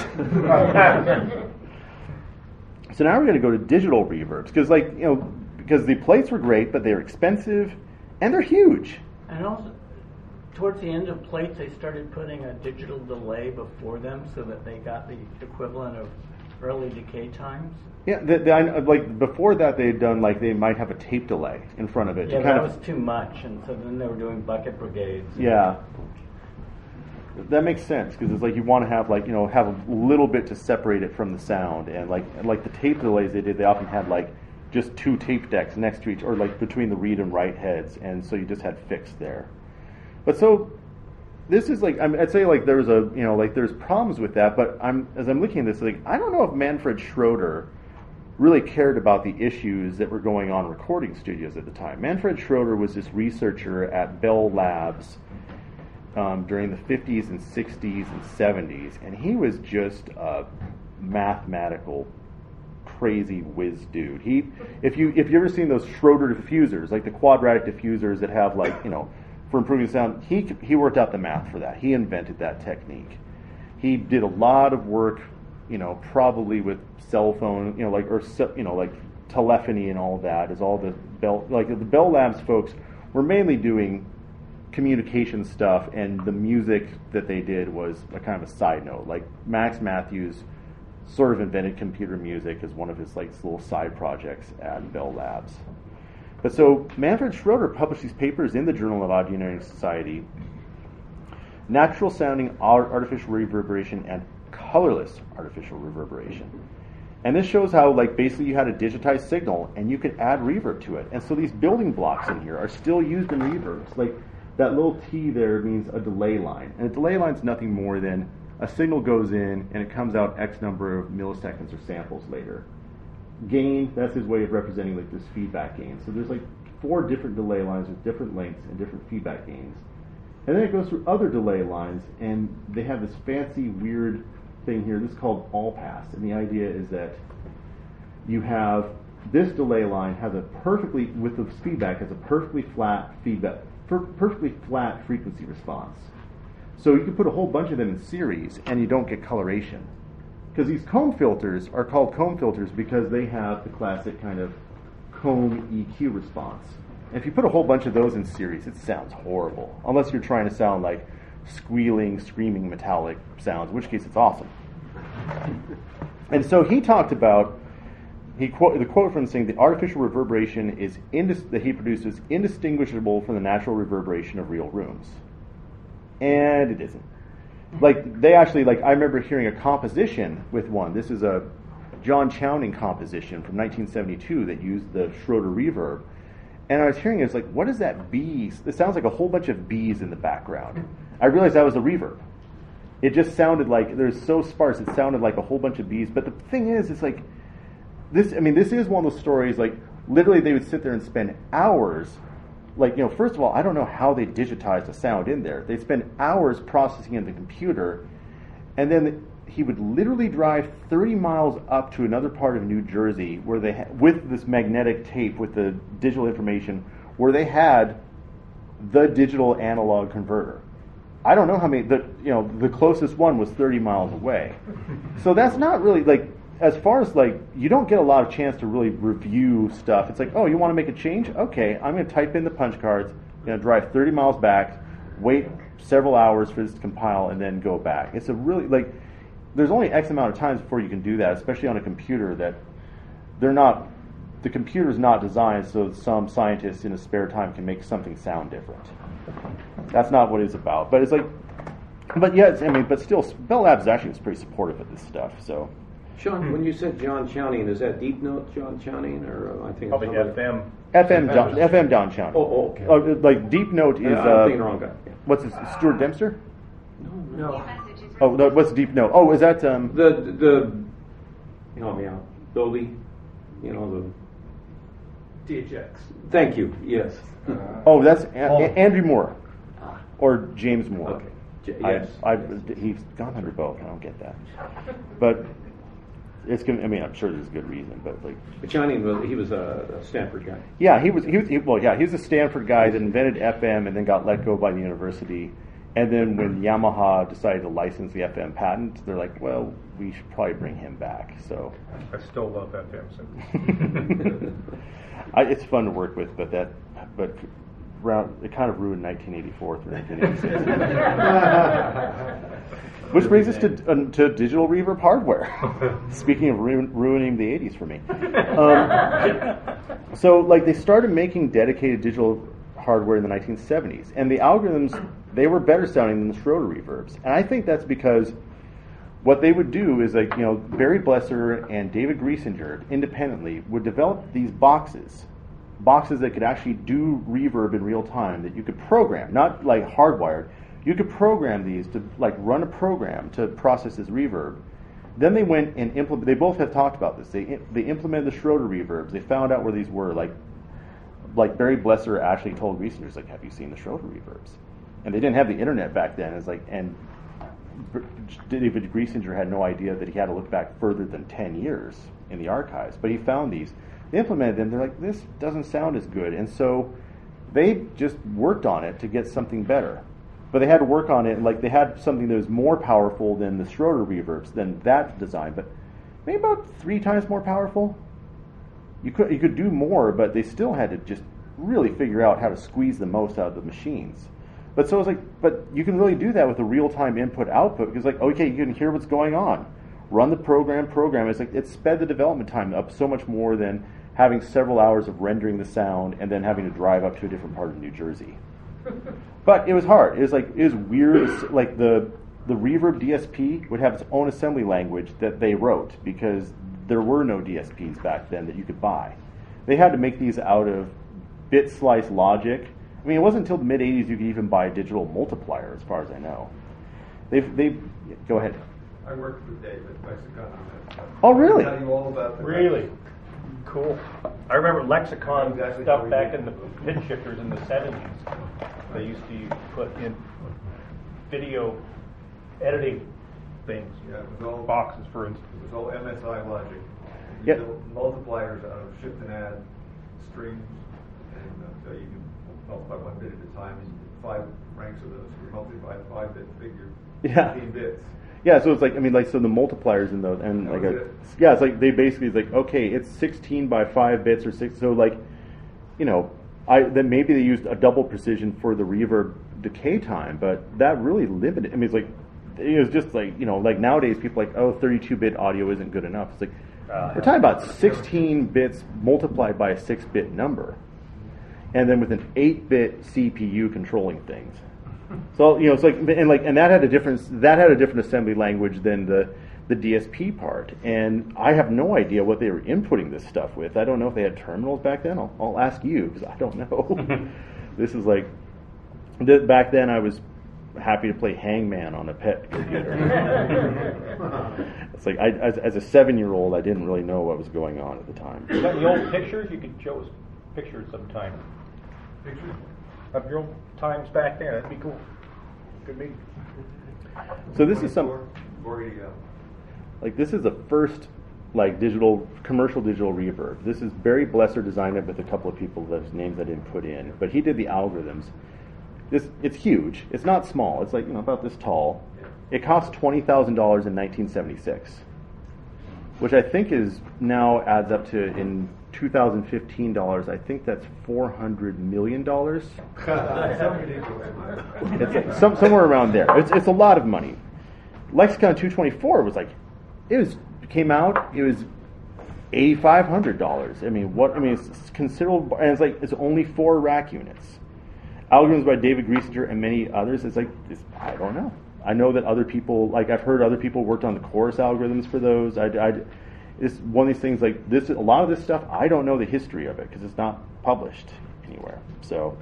So now we're going to go to digital reverbs, because the plates were great, but they're expensive and they're huge. And also, towards the end of plates, they started putting a digital delay before them so that they got the equivalent of early decay times. Yeah, before that they had done they might have a tape delay in front of it. Yeah, that was too much, and so then they were doing bucket brigades. Yeah, that makes sense, because it's you want to have have a little bit to separate it from the sound, and like the tape delays they often had just two tape decks next to each, or between the read and write heads, and so you just had fixed there. But so this is I'd say there's there's problems with that, but as I'm looking at this, I don't know if Manfred Schroeder really cared about the issues that were going on in recording studios at the time. Manfred Schroeder was this researcher at Bell Labs during the 50s and 60s and 70s, and he was just a mathematical crazy whiz dude. If you've ever seen those Schroeder diffusers, like the quadratic diffusers that have, like, you know, for improving sound, he worked out the math for that. He invented that technique. He did a lot of work, you know, probably with cell phone, you know, like telephony and all that. Is all the Bell Labs folks were mainly doing communication stuff, and the music that they did was a kind of a side note. Like Max Matthews sort of invented computer music as one of his like little side projects at Bell Labs. But so Manfred Schroeder published these papers in the Journal of Audio Engineering Society: Natural Sounding Artificial Reverberation and Colorless Artificial Reverberation. And this shows how, like, basically you had a digitized signal and you could add reverb to it. And so these building blocks in here are still used in reverbs. Like that little T there means a delay line. And a delay line is nothing more than a signal goes in and it comes out X number of milliseconds or samples later. Gain, that's his way of representing like this feedback gain. So there's like 4 different delay lines with different lengths and different feedback gains. And then it goes through other delay lines, and they have this fancy, weird thing here. This is called all pass. And the idea is that you have this delay line has a perfectly, with the feedback, has a perfectly flat feedback, perfectly flat frequency response. So you can put a whole bunch of them in series, and you don't get coloration. Because these comb filters are called comb filters because they have the classic kind of comb EQ response. And if you put a whole bunch of those in series, it sounds horrible. Unless you're trying to sound like squealing, screaming, metallic sounds, in which case it's awesome. And so he talked about, the quote from him saying, the artificial reverberation that he produces indistinguishable from the natural reverberation of real rooms. And it isn't. Like, they actually, like, I remember hearing a composition with one. This is a John Chowning composition from 1972 that used the Schroeder reverb. And I was hearing it, it's like, what is that bee? It sounds like a whole bunch of bees in the background. I realized that was a reverb. It just sounded like, they're so sparse, it sounded like a whole bunch of bees. But the thing is, it's like, this is one of those stories, like, literally they would sit there and spend hours, like, you know, first of all, I don't know how they digitized the sound in there. They'd spend hours processing in the computer, and then he would literally drive 30 miles up to another part of New Jersey where they with this magnetic tape with the digital information, where they had the digital analog converter. I don't know how many. The closest one was 30 miles away. So that's not really, like, as far as, like, you don't get a lot of chance to really review stuff. It's like, oh, you want to make a change? Okay, I'm going to type in the punch cards, I'm going to drive 30 miles back, wait several hours for this to compile, and then go back. It's a really, like, there's only X amount of times before you can do that, especially on a computer that the computer's not designed so some scientist in his spare time can make something sound different. That's not what it's about. But it's like, but yes, I mean, but still, Bell Labs actually was pretty supportive of this stuff, so. Sean, when you said John Chowning, is that Deep Note John Chowning, or I think probably it's FM John Chowning. Oh, okay. Like Deep Note is. I'm thinking the wrong guy. Yeah. What's this? Stuart Dempster? No. Oh, no, what's Deep Note? Oh, is that the help me out, Dolby, the DHX. Thank you. Yes. Oh, that's Andrew Moore or James Moore. Okay. Yes. He's gone under both. I don't get that, but. It's gonna, I mean, I'm sure there's a good reason, but like. But Chowning he was a Stanford guy. Yeah, he was a Stanford guy that invented FM and then got let go by the university. And then when Yamaha decided to license the FM patent, they're like, well, we should probably bring him back. So. I still love FM. It's fun to work with, but it kind of ruined 1984 through 1986. Which brings us to digital reverb hardware. Speaking of ruining the 80s for me. So, like, they started making dedicated digital hardware in the 1970s. And the algorithms, they were better sounding than the Schroeder reverbs. And I think that's because what they would do is, like, Barry Blesser and David Griesinger independently would develop these boxes that could actually do reverb in real time that you could program, not like hardwired. You could program these to, like, run a program to process this reverb. Then they went and they both have talked about this. They implemented the Schroeder reverbs. They found out where these were. Like Barry Blesser actually told Griesinger, like, have you seen the Schroeder reverbs? And they didn't have the internet back then. It's like, and David Griesinger had no idea that he had to look back further than 10 years in the archives. But he found these. They implemented them. They're like, this doesn't sound as good. And so they just worked on it to get something better. But they had to work on it, and like they had something that was more powerful than the Schroeder reverbs, than that design, but maybe about 3 times more powerful. You could do more, but they still had to just really figure out how to squeeze the most out of the machines. But so it's like, but you can really do that with a real-time input-output, because like, okay, you can hear what's going on. Run the program. It's like it sped the development time up so much more than having several hours of rendering the sound and then having to drive up to a different part of New Jersey. But it was hard. It was weird. Like the Reverb DSP would have its own assembly language that they wrote, because there were no DSPs back then that you could buy. They had to make these out of bit slice logic. I mean, it wasn't until the mid '80s you could even buy a digital multiplier, as far as I know. They go ahead. I worked with Dave at Lexicon on that stuff. Oh, really? I can tell you all about the Really? Cool. I remember Lexicon stuff back in the pitch shifters in the 70s. They used to put in video editing things, Yeah, it was all boxes, for instance. It was all MSI logic. You Yep. built multipliers out of shift and add strings, and so you can multiply 1 bit at a time, and you get 5 ranks of those. You multiply a 5-bit figure, Yeah. 15 bits. Yeah, so it's like, I mean, like, so the multipliers in those, and That like, was it. yeah, it's like they basically, it's like, okay, it's 16 by 5 bits or 6, so like, you know, then maybe they used a double precision for the reverb decay time, but that really limited. I mean, it's like, it was just like, you know, like nowadays people are like, oh, 32-bit audio isn't good enough. It's like, we're talking about 16 bits multiplied by a 6-bit number, and then with an 8-bit CPU controlling things. So, you know, it's like, and that had a different assembly language than the DSP part, and I have no idea what they were inputting this stuff with. I don't know if they had terminals back then. I'll ask you, because I don't know. This is like, back then I was happy to play Hangman on a PET computer. It's like, as a 7-year-old, I didn't really know what was going on at the time. You got any old pictures? You could show us pictures sometime. Pictures? Of your old times back there. That'd be cool. Could be. So this is some, 480 go. like, this is the first, like, commercial digital reverb. This is Barry Blesser designed it with a couple of people whose names I didn't put in, but he did the algorithms. It's huge. It's not small. It's like, you know, about this tall. It cost $20,000 in 1976, which I think is now adds up to, in 2015 dollars, I think that's $400 million. It's somewhere around there. It's a lot of money. Lexicon 224 was like, it was $8,500. I mean, it's considerable, and it's like, it's only 4 rack units. Algorithms by David Griesinger and many others. It's like, I don't know. I know that other people, like, I've heard other people worked on the chorus algorithms for those. It's one of these things like this. A lot of this stuff, I don't know the history of it because it's not published anywhere. So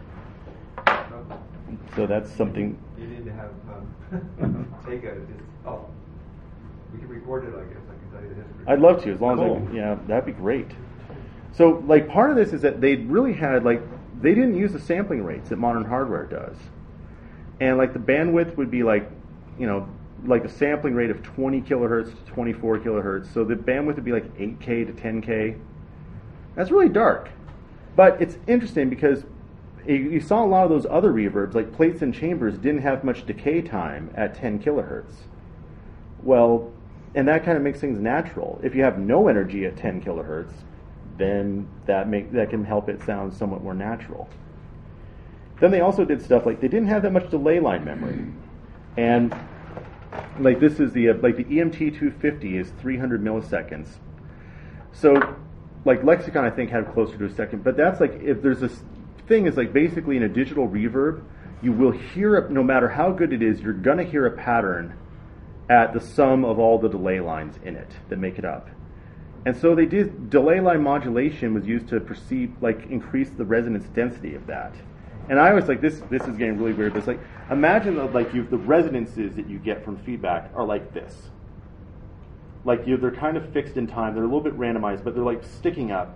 that's something. You need to have take a. We can record it. I guess I can tell you the history. I'd love to, as long as that'd be great. So, like, part of this is that they really had, like, they didn't use the sampling rates that modern hardware does, and like the bandwidth would be like, you know, like a sampling rate of 20 kilohertz to 24 kilohertz. So the bandwidth would be like 8K to 10K. That's really dark. But it's interesting because you saw a lot of those other reverbs, like plates and chambers, didn't have much decay time at 10 kilohertz. Well, and that kind of makes things natural. If you have no energy at 10 kilohertz, then that can help it sound somewhat more natural. Then they also did stuff like they didn't have that much delay line memory. And like this is the EMT 250 is 300 milliseconds. So like Lexicon I think had closer to a second, but that's like, if there's this thing is like basically in a digital reverb, you will hear it, no matter how good it is, you're gonna hear a pattern at the sum of all the delay lines in it that make it up. And so they did, delay line modulation was used to increase the resonance density of that. And I was like, this is getting really weird, but it's like, imagine that the resonances that you get from feedback are like this. Like they're kind of fixed in time. They're a little bit randomized, but they're like sticking up.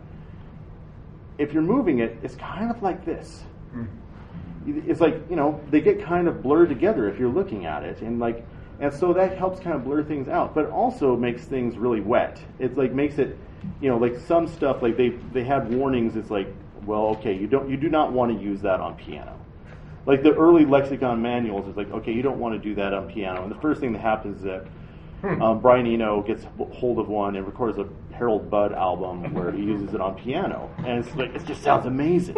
If you're moving it, it's kind of like this. It's like, they get kind of blurred together if you're looking at it, and so that helps kind of blur things out, but it also makes things really wet. It's like makes it, like some stuff, like they had warnings. It's like, well, okay, you do not want to use that on piano. Like the early lexicon manuals, it's like, okay, you don't want to do that on piano. And the first thing that happens is that Brian Eno gets hold of one and records a Harold Budd album where he uses it on piano, and it's like it just sounds amazing.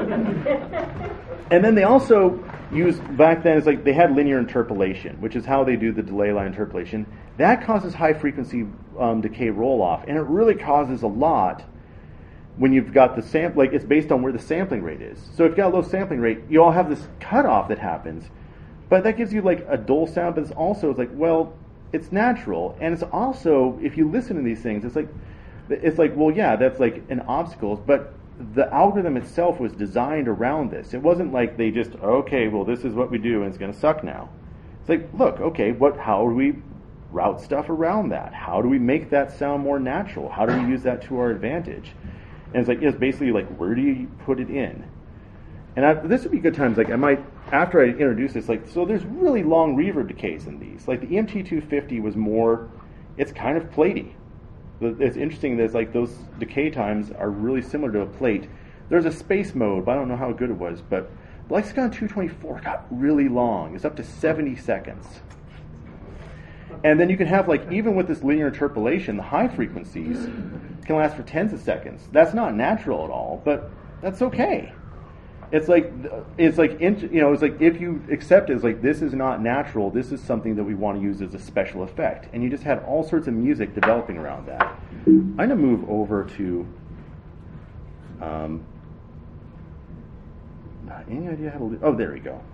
And then they also use back then. It's like they had linear interpolation, which is how they do the delay line interpolation. That causes high frequency decay roll off, and it really causes a lot when you've got the sample. Like it's based on where the sampling rate is. So if you've got a low sampling rate, you all have this cutoff that happens, but that gives you like a dull sound. But it's also it's like, well, it's natural, and it's also, if you listen to these things, it's like, well, yeah, that's like an obstacle, but the algorithm itself was designed around this. It wasn't like they just, okay, well, this is what we do, and it's going to suck now. It's like, look, okay, how do we route stuff around that? How do we make that sound more natural? How do we use that to our advantage? And it's like, it's basically like, where do you put it in? And this would be good times, like I might, after I introduce this, like, so there's really long reverb decays in these. Like the EMT-250 was more, it's kind of platey. It's interesting that it's like those decay times are really similar to a plate. There's a space mode, but I don't know how good it was, but the Lexicon 224 got really long. It's up to 70 seconds. And then you can have, like, even with this linear interpolation, the high frequencies can last for tens of seconds. That's not natural at all, but that's okay. It's like it's like if you accept it as like this is not natural, this is something that we want to use as a special effect, and you just had all sorts of music developing around that. I'm going to move over to. Any idea how to? Oh, there we go.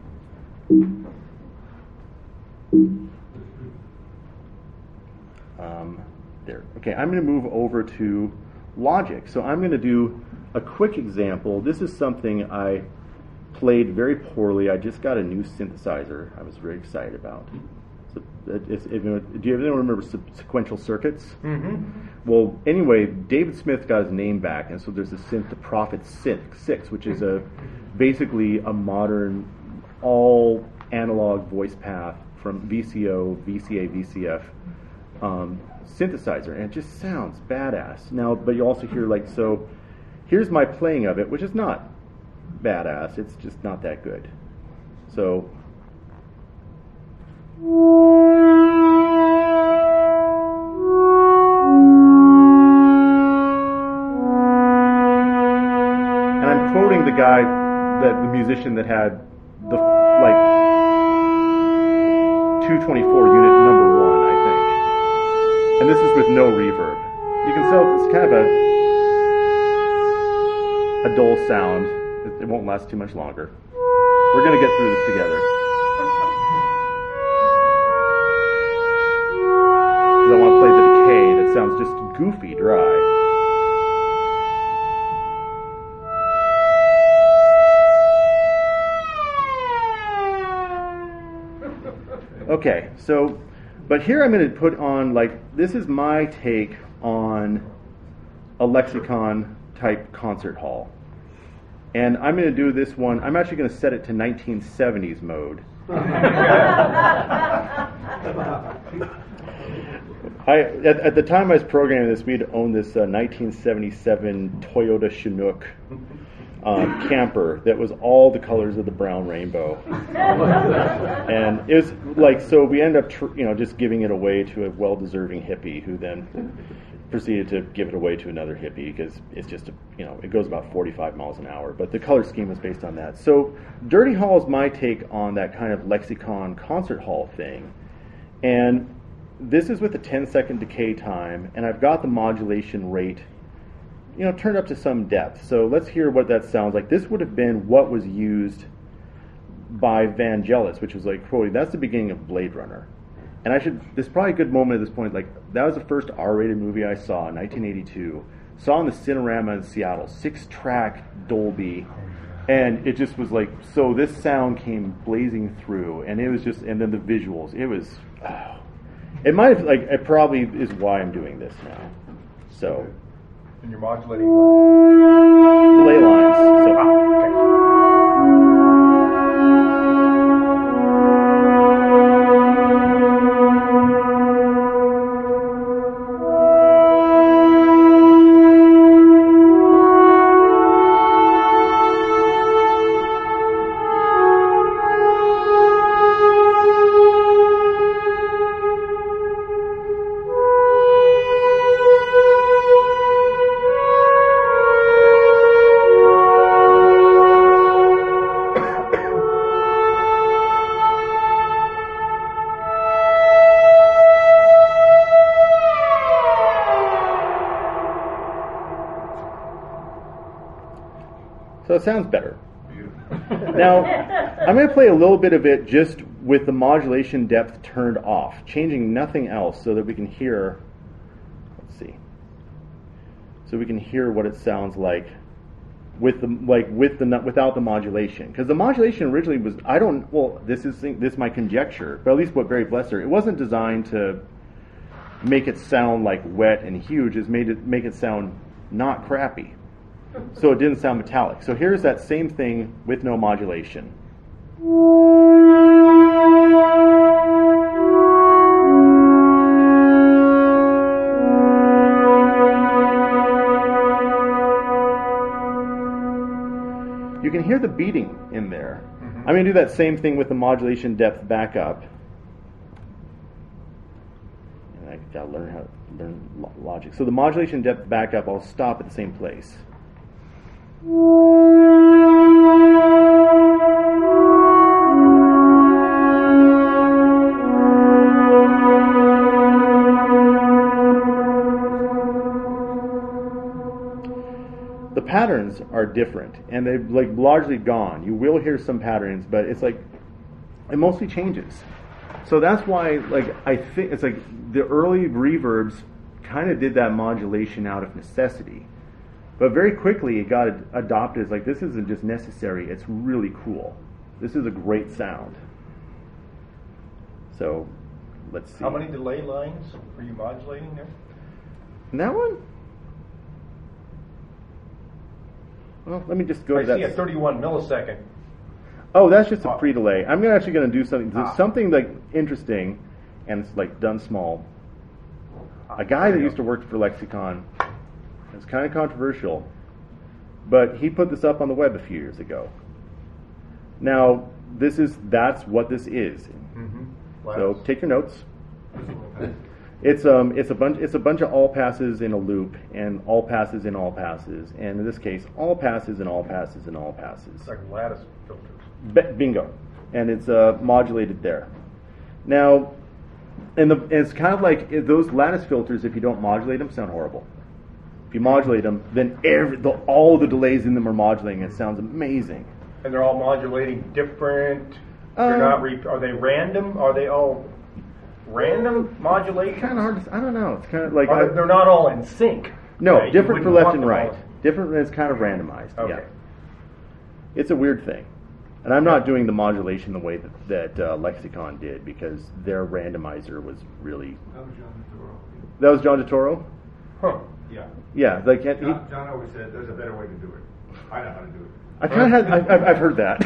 There. Okay, I'm going to move over to Logic. So I'm going to do a quick example. This is something I played very poorly. I just got a new synthesizer I was very excited about. So do you ever remember sequential circuits? Mm-hmm. Well, anyway, David Smith got his name back, and so there's a synth, the Prophet 6, which is basically a modern, all analog voice path from VCO, VCA, VCF synthesizer, and it just sounds badass. Now, but you also hear like, so here's my playing of it, which is not badass, it's just not that good. So and I'm quoting the guy, the musician that had the 224 unit number 1, I think. And this is with no reverb. You can tell it's kind of a dull sound. It won't last too much longer. We're going to get through this together. Because I want to play the decay that sounds just goofy dry. Okay, so, but here I'm going to put on, like, this is my take on a Lexicon type concert hall. And I'm going to do this one, I'm actually going to set it to 1970s mode. At the time I was programming this, we'd owned this 1977 Toyota Chinook camper that was all the colors of the brown rainbow. And it was like, so we ended up just giving it away to a well-deserving hippie who then proceeded to give it away to another hippie because it's just it goes about 45 miles an hour, but the color scheme was based on that. So Dirty Hall is my take on that kind of Lexicon concert hall thing, and this is with a 10-second decay time, and I've got the modulation rate turned up to some depth. So let's hear what that sounds like. This would have been what was used by Vangelis, which was like quoting, that's the beginning of Blade Runner. And this is probably a good moment at this point, like that was the first R-rated movie I saw in 1982. Saw in the Cinerama in Seattle, 6-track Dolby, and it just was like, so this sound came blazing through, and it was just, and then the visuals, it was, It might have, like, it probably is why I'm doing this now. So, And you're modulating what? delay lines. So, So it sounds better. Now, I'm going to play a little bit of it just with the modulation depth turned off, changing nothing else so that we can hear, let's see, so we can hear what it sounds like with the without the modulation. Because the modulation originally was, this is my conjecture, but at least what Barry Blesser, it wasn't designed to make it sound like wet and huge, it's make it sound not crappy. So it didn't sound metallic. So here's that same thing with no modulation. You can hear the beating in there. I'm going to do that same thing with the modulation depth back up. And I got to learn logic. So the modulation depth back up, I'll stop at the same place. The patterns are different, and they've like largely gone. You will hear some patterns, but it's like it mostly changes. So that's why, like, I think it's like the early reverbs kind of did that modulation out of necessity. But very quickly it got adopted as like, this isn't just necessary, it's really cool. This is a great sound. So, let's see. How many delay lines were you modulating there? And that one? Well, let me just go to that. I see a 31 millisecond. Oh, that's just a pre-delay. I'm actually going to do something. There's something like interesting, and it's like done small. A guy that used to work for Lexicon, it's kind of controversial, but he put this up on the web a few years ago. Now, that's what this is. Mm-hmm. So take your notes. It's a bunch of all passes in a loop, and all passes in all passes, and in this case, all passes and all passes and all passes. It's like lattice filters. Bingo, and it's modulated there. Now, it's kind of like those lattice filters. If you don't modulate them, sound horrible. If you modulate them, then all the delays in them are modulating. It sounds amazing. And they're all modulating different. They're not. Are they random? Are they all random modulation? Kind of hard to. I don't know. It's kind of like they're not all in sync. No, right? different for left and right. Different. It's kind of randomized. Okay. Yeah. It's a weird thing, and I'm not doing the modulation the way that Lexicon did, because their randomizer was really. That was John DeToro. Huh. Yeah. Yeah, like John always said there's a better way to do it. I know how to do it. I kind of I've heard that.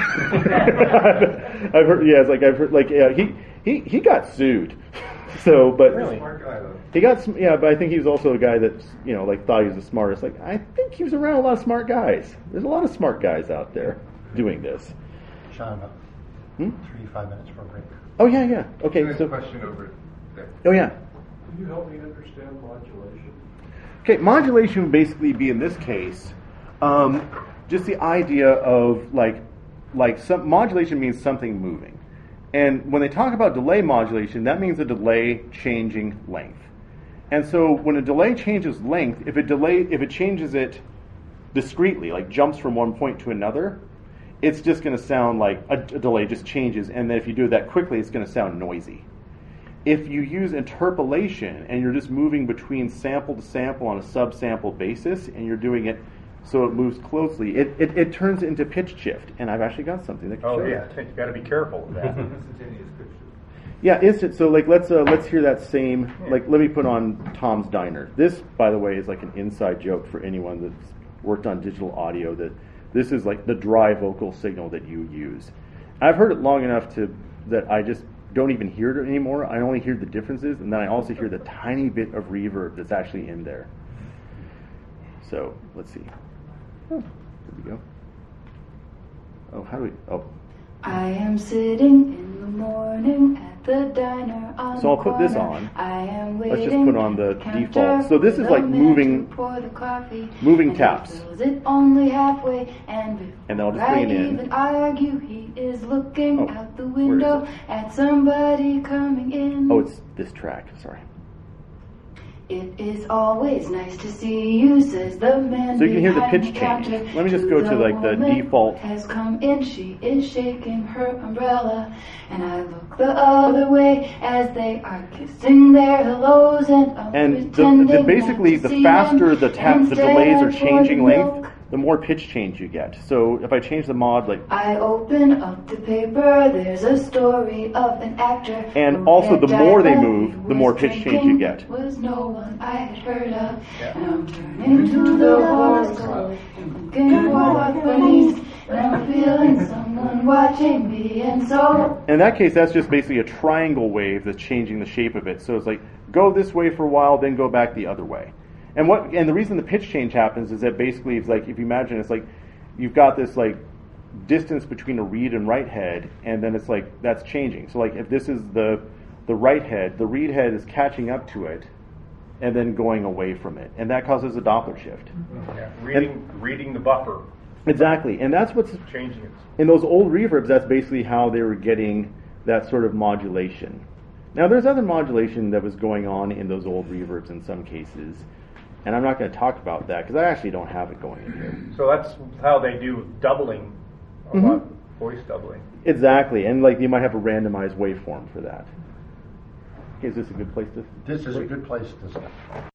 I've heard, yeah, it's like I've heard, like, yeah, he got sued. So, but Really? Smart guy, though. he got some, yeah, but I think he was also a guy that, you know, like, thought he was the smartest. Like, I think he was around a lot of smart guys. There's a lot of smart guys out there doing this. Sean, 3-5 minutes for a break. Oh yeah, yeah. Okay, There's so a question over there. oh yeah. Can you help me understand modulation? Okay, modulation would basically be, in this case, just the idea of some modulation means something moving, and when they talk about delay modulation, that means a delay changing length. And so when a delay changes length, if it changes it discretely, like jumps from one point to another, it's just going to sound like a delay just changes, and then if you do that quickly, it's going to sound noisy. If you use interpolation and you're just moving between sample to sample on a subsample basis, and you're doing it so it moves closely, it turns into pitch shift. And I've actually got something that can show yeah, you. you got to be careful with that. Instantaneous pitch shift. Yeah, instant. So like let's hear that same, like let me put on Tom's Diner. This, by the way, is like an inside joke for anyone that's worked on digital audio, that this is like the dry vocal signal that you use. I've heard it long enough that I just don't even hear it anymore. I only hear the differences, and then I also hear the tiny bit of reverb that's actually in there. So let's see. Oh, here we go. Oh, how do we? Oh. I am sitting in the morning at the diner on So I'll put this on. Let's just put on the default. So this is like moving taps. It only halfway, and I'll just bring it in. even argue, he is looking out the window at somebody coming in. Oh, it's this track. Sorry. It is always nice to see you, says the man. So you can hear the behind pitch the change. counter. Let me just go to like the woman default. Has come in, she is shaking her umbrella, and I look the other way as they are kissing their hellos and basically the faster the delays are changing length, the more pitch change you get. So if I change the mod, like I open up the paper, there's a story of an actor. And also the more they move, the more pitch change you get. Was no one I had heard of, and I'm turning to the horoscope and looking for what beneath, and I'm feeling someone watching me, and so. In that case, that's just basically a triangle wave that's changing the shape of it. So it's like go this way for a while, then go back the other way. And the reason the pitch change happens is that basically it's like, if you imagine, it's like you've got this like distance between a reed and write head, and then it's like that's changing. So like if this is the write head, the reed head is catching up to it and then going away from it, and that causes a Doppler shift. Yeah, reading the buffer. Exactly, and that's what's changing it. In those old reverbs, that's basically how they were getting that sort of modulation. Now there's other modulation that was going on in those old reverbs in some cases, and I'm not going to talk about that because I actually don't have it going in here. So that's how they do doubling, a lot, voice doubling. Exactly, and like you might have a randomized waveform for that. Okay, is this a good place to? This is a good place to stop.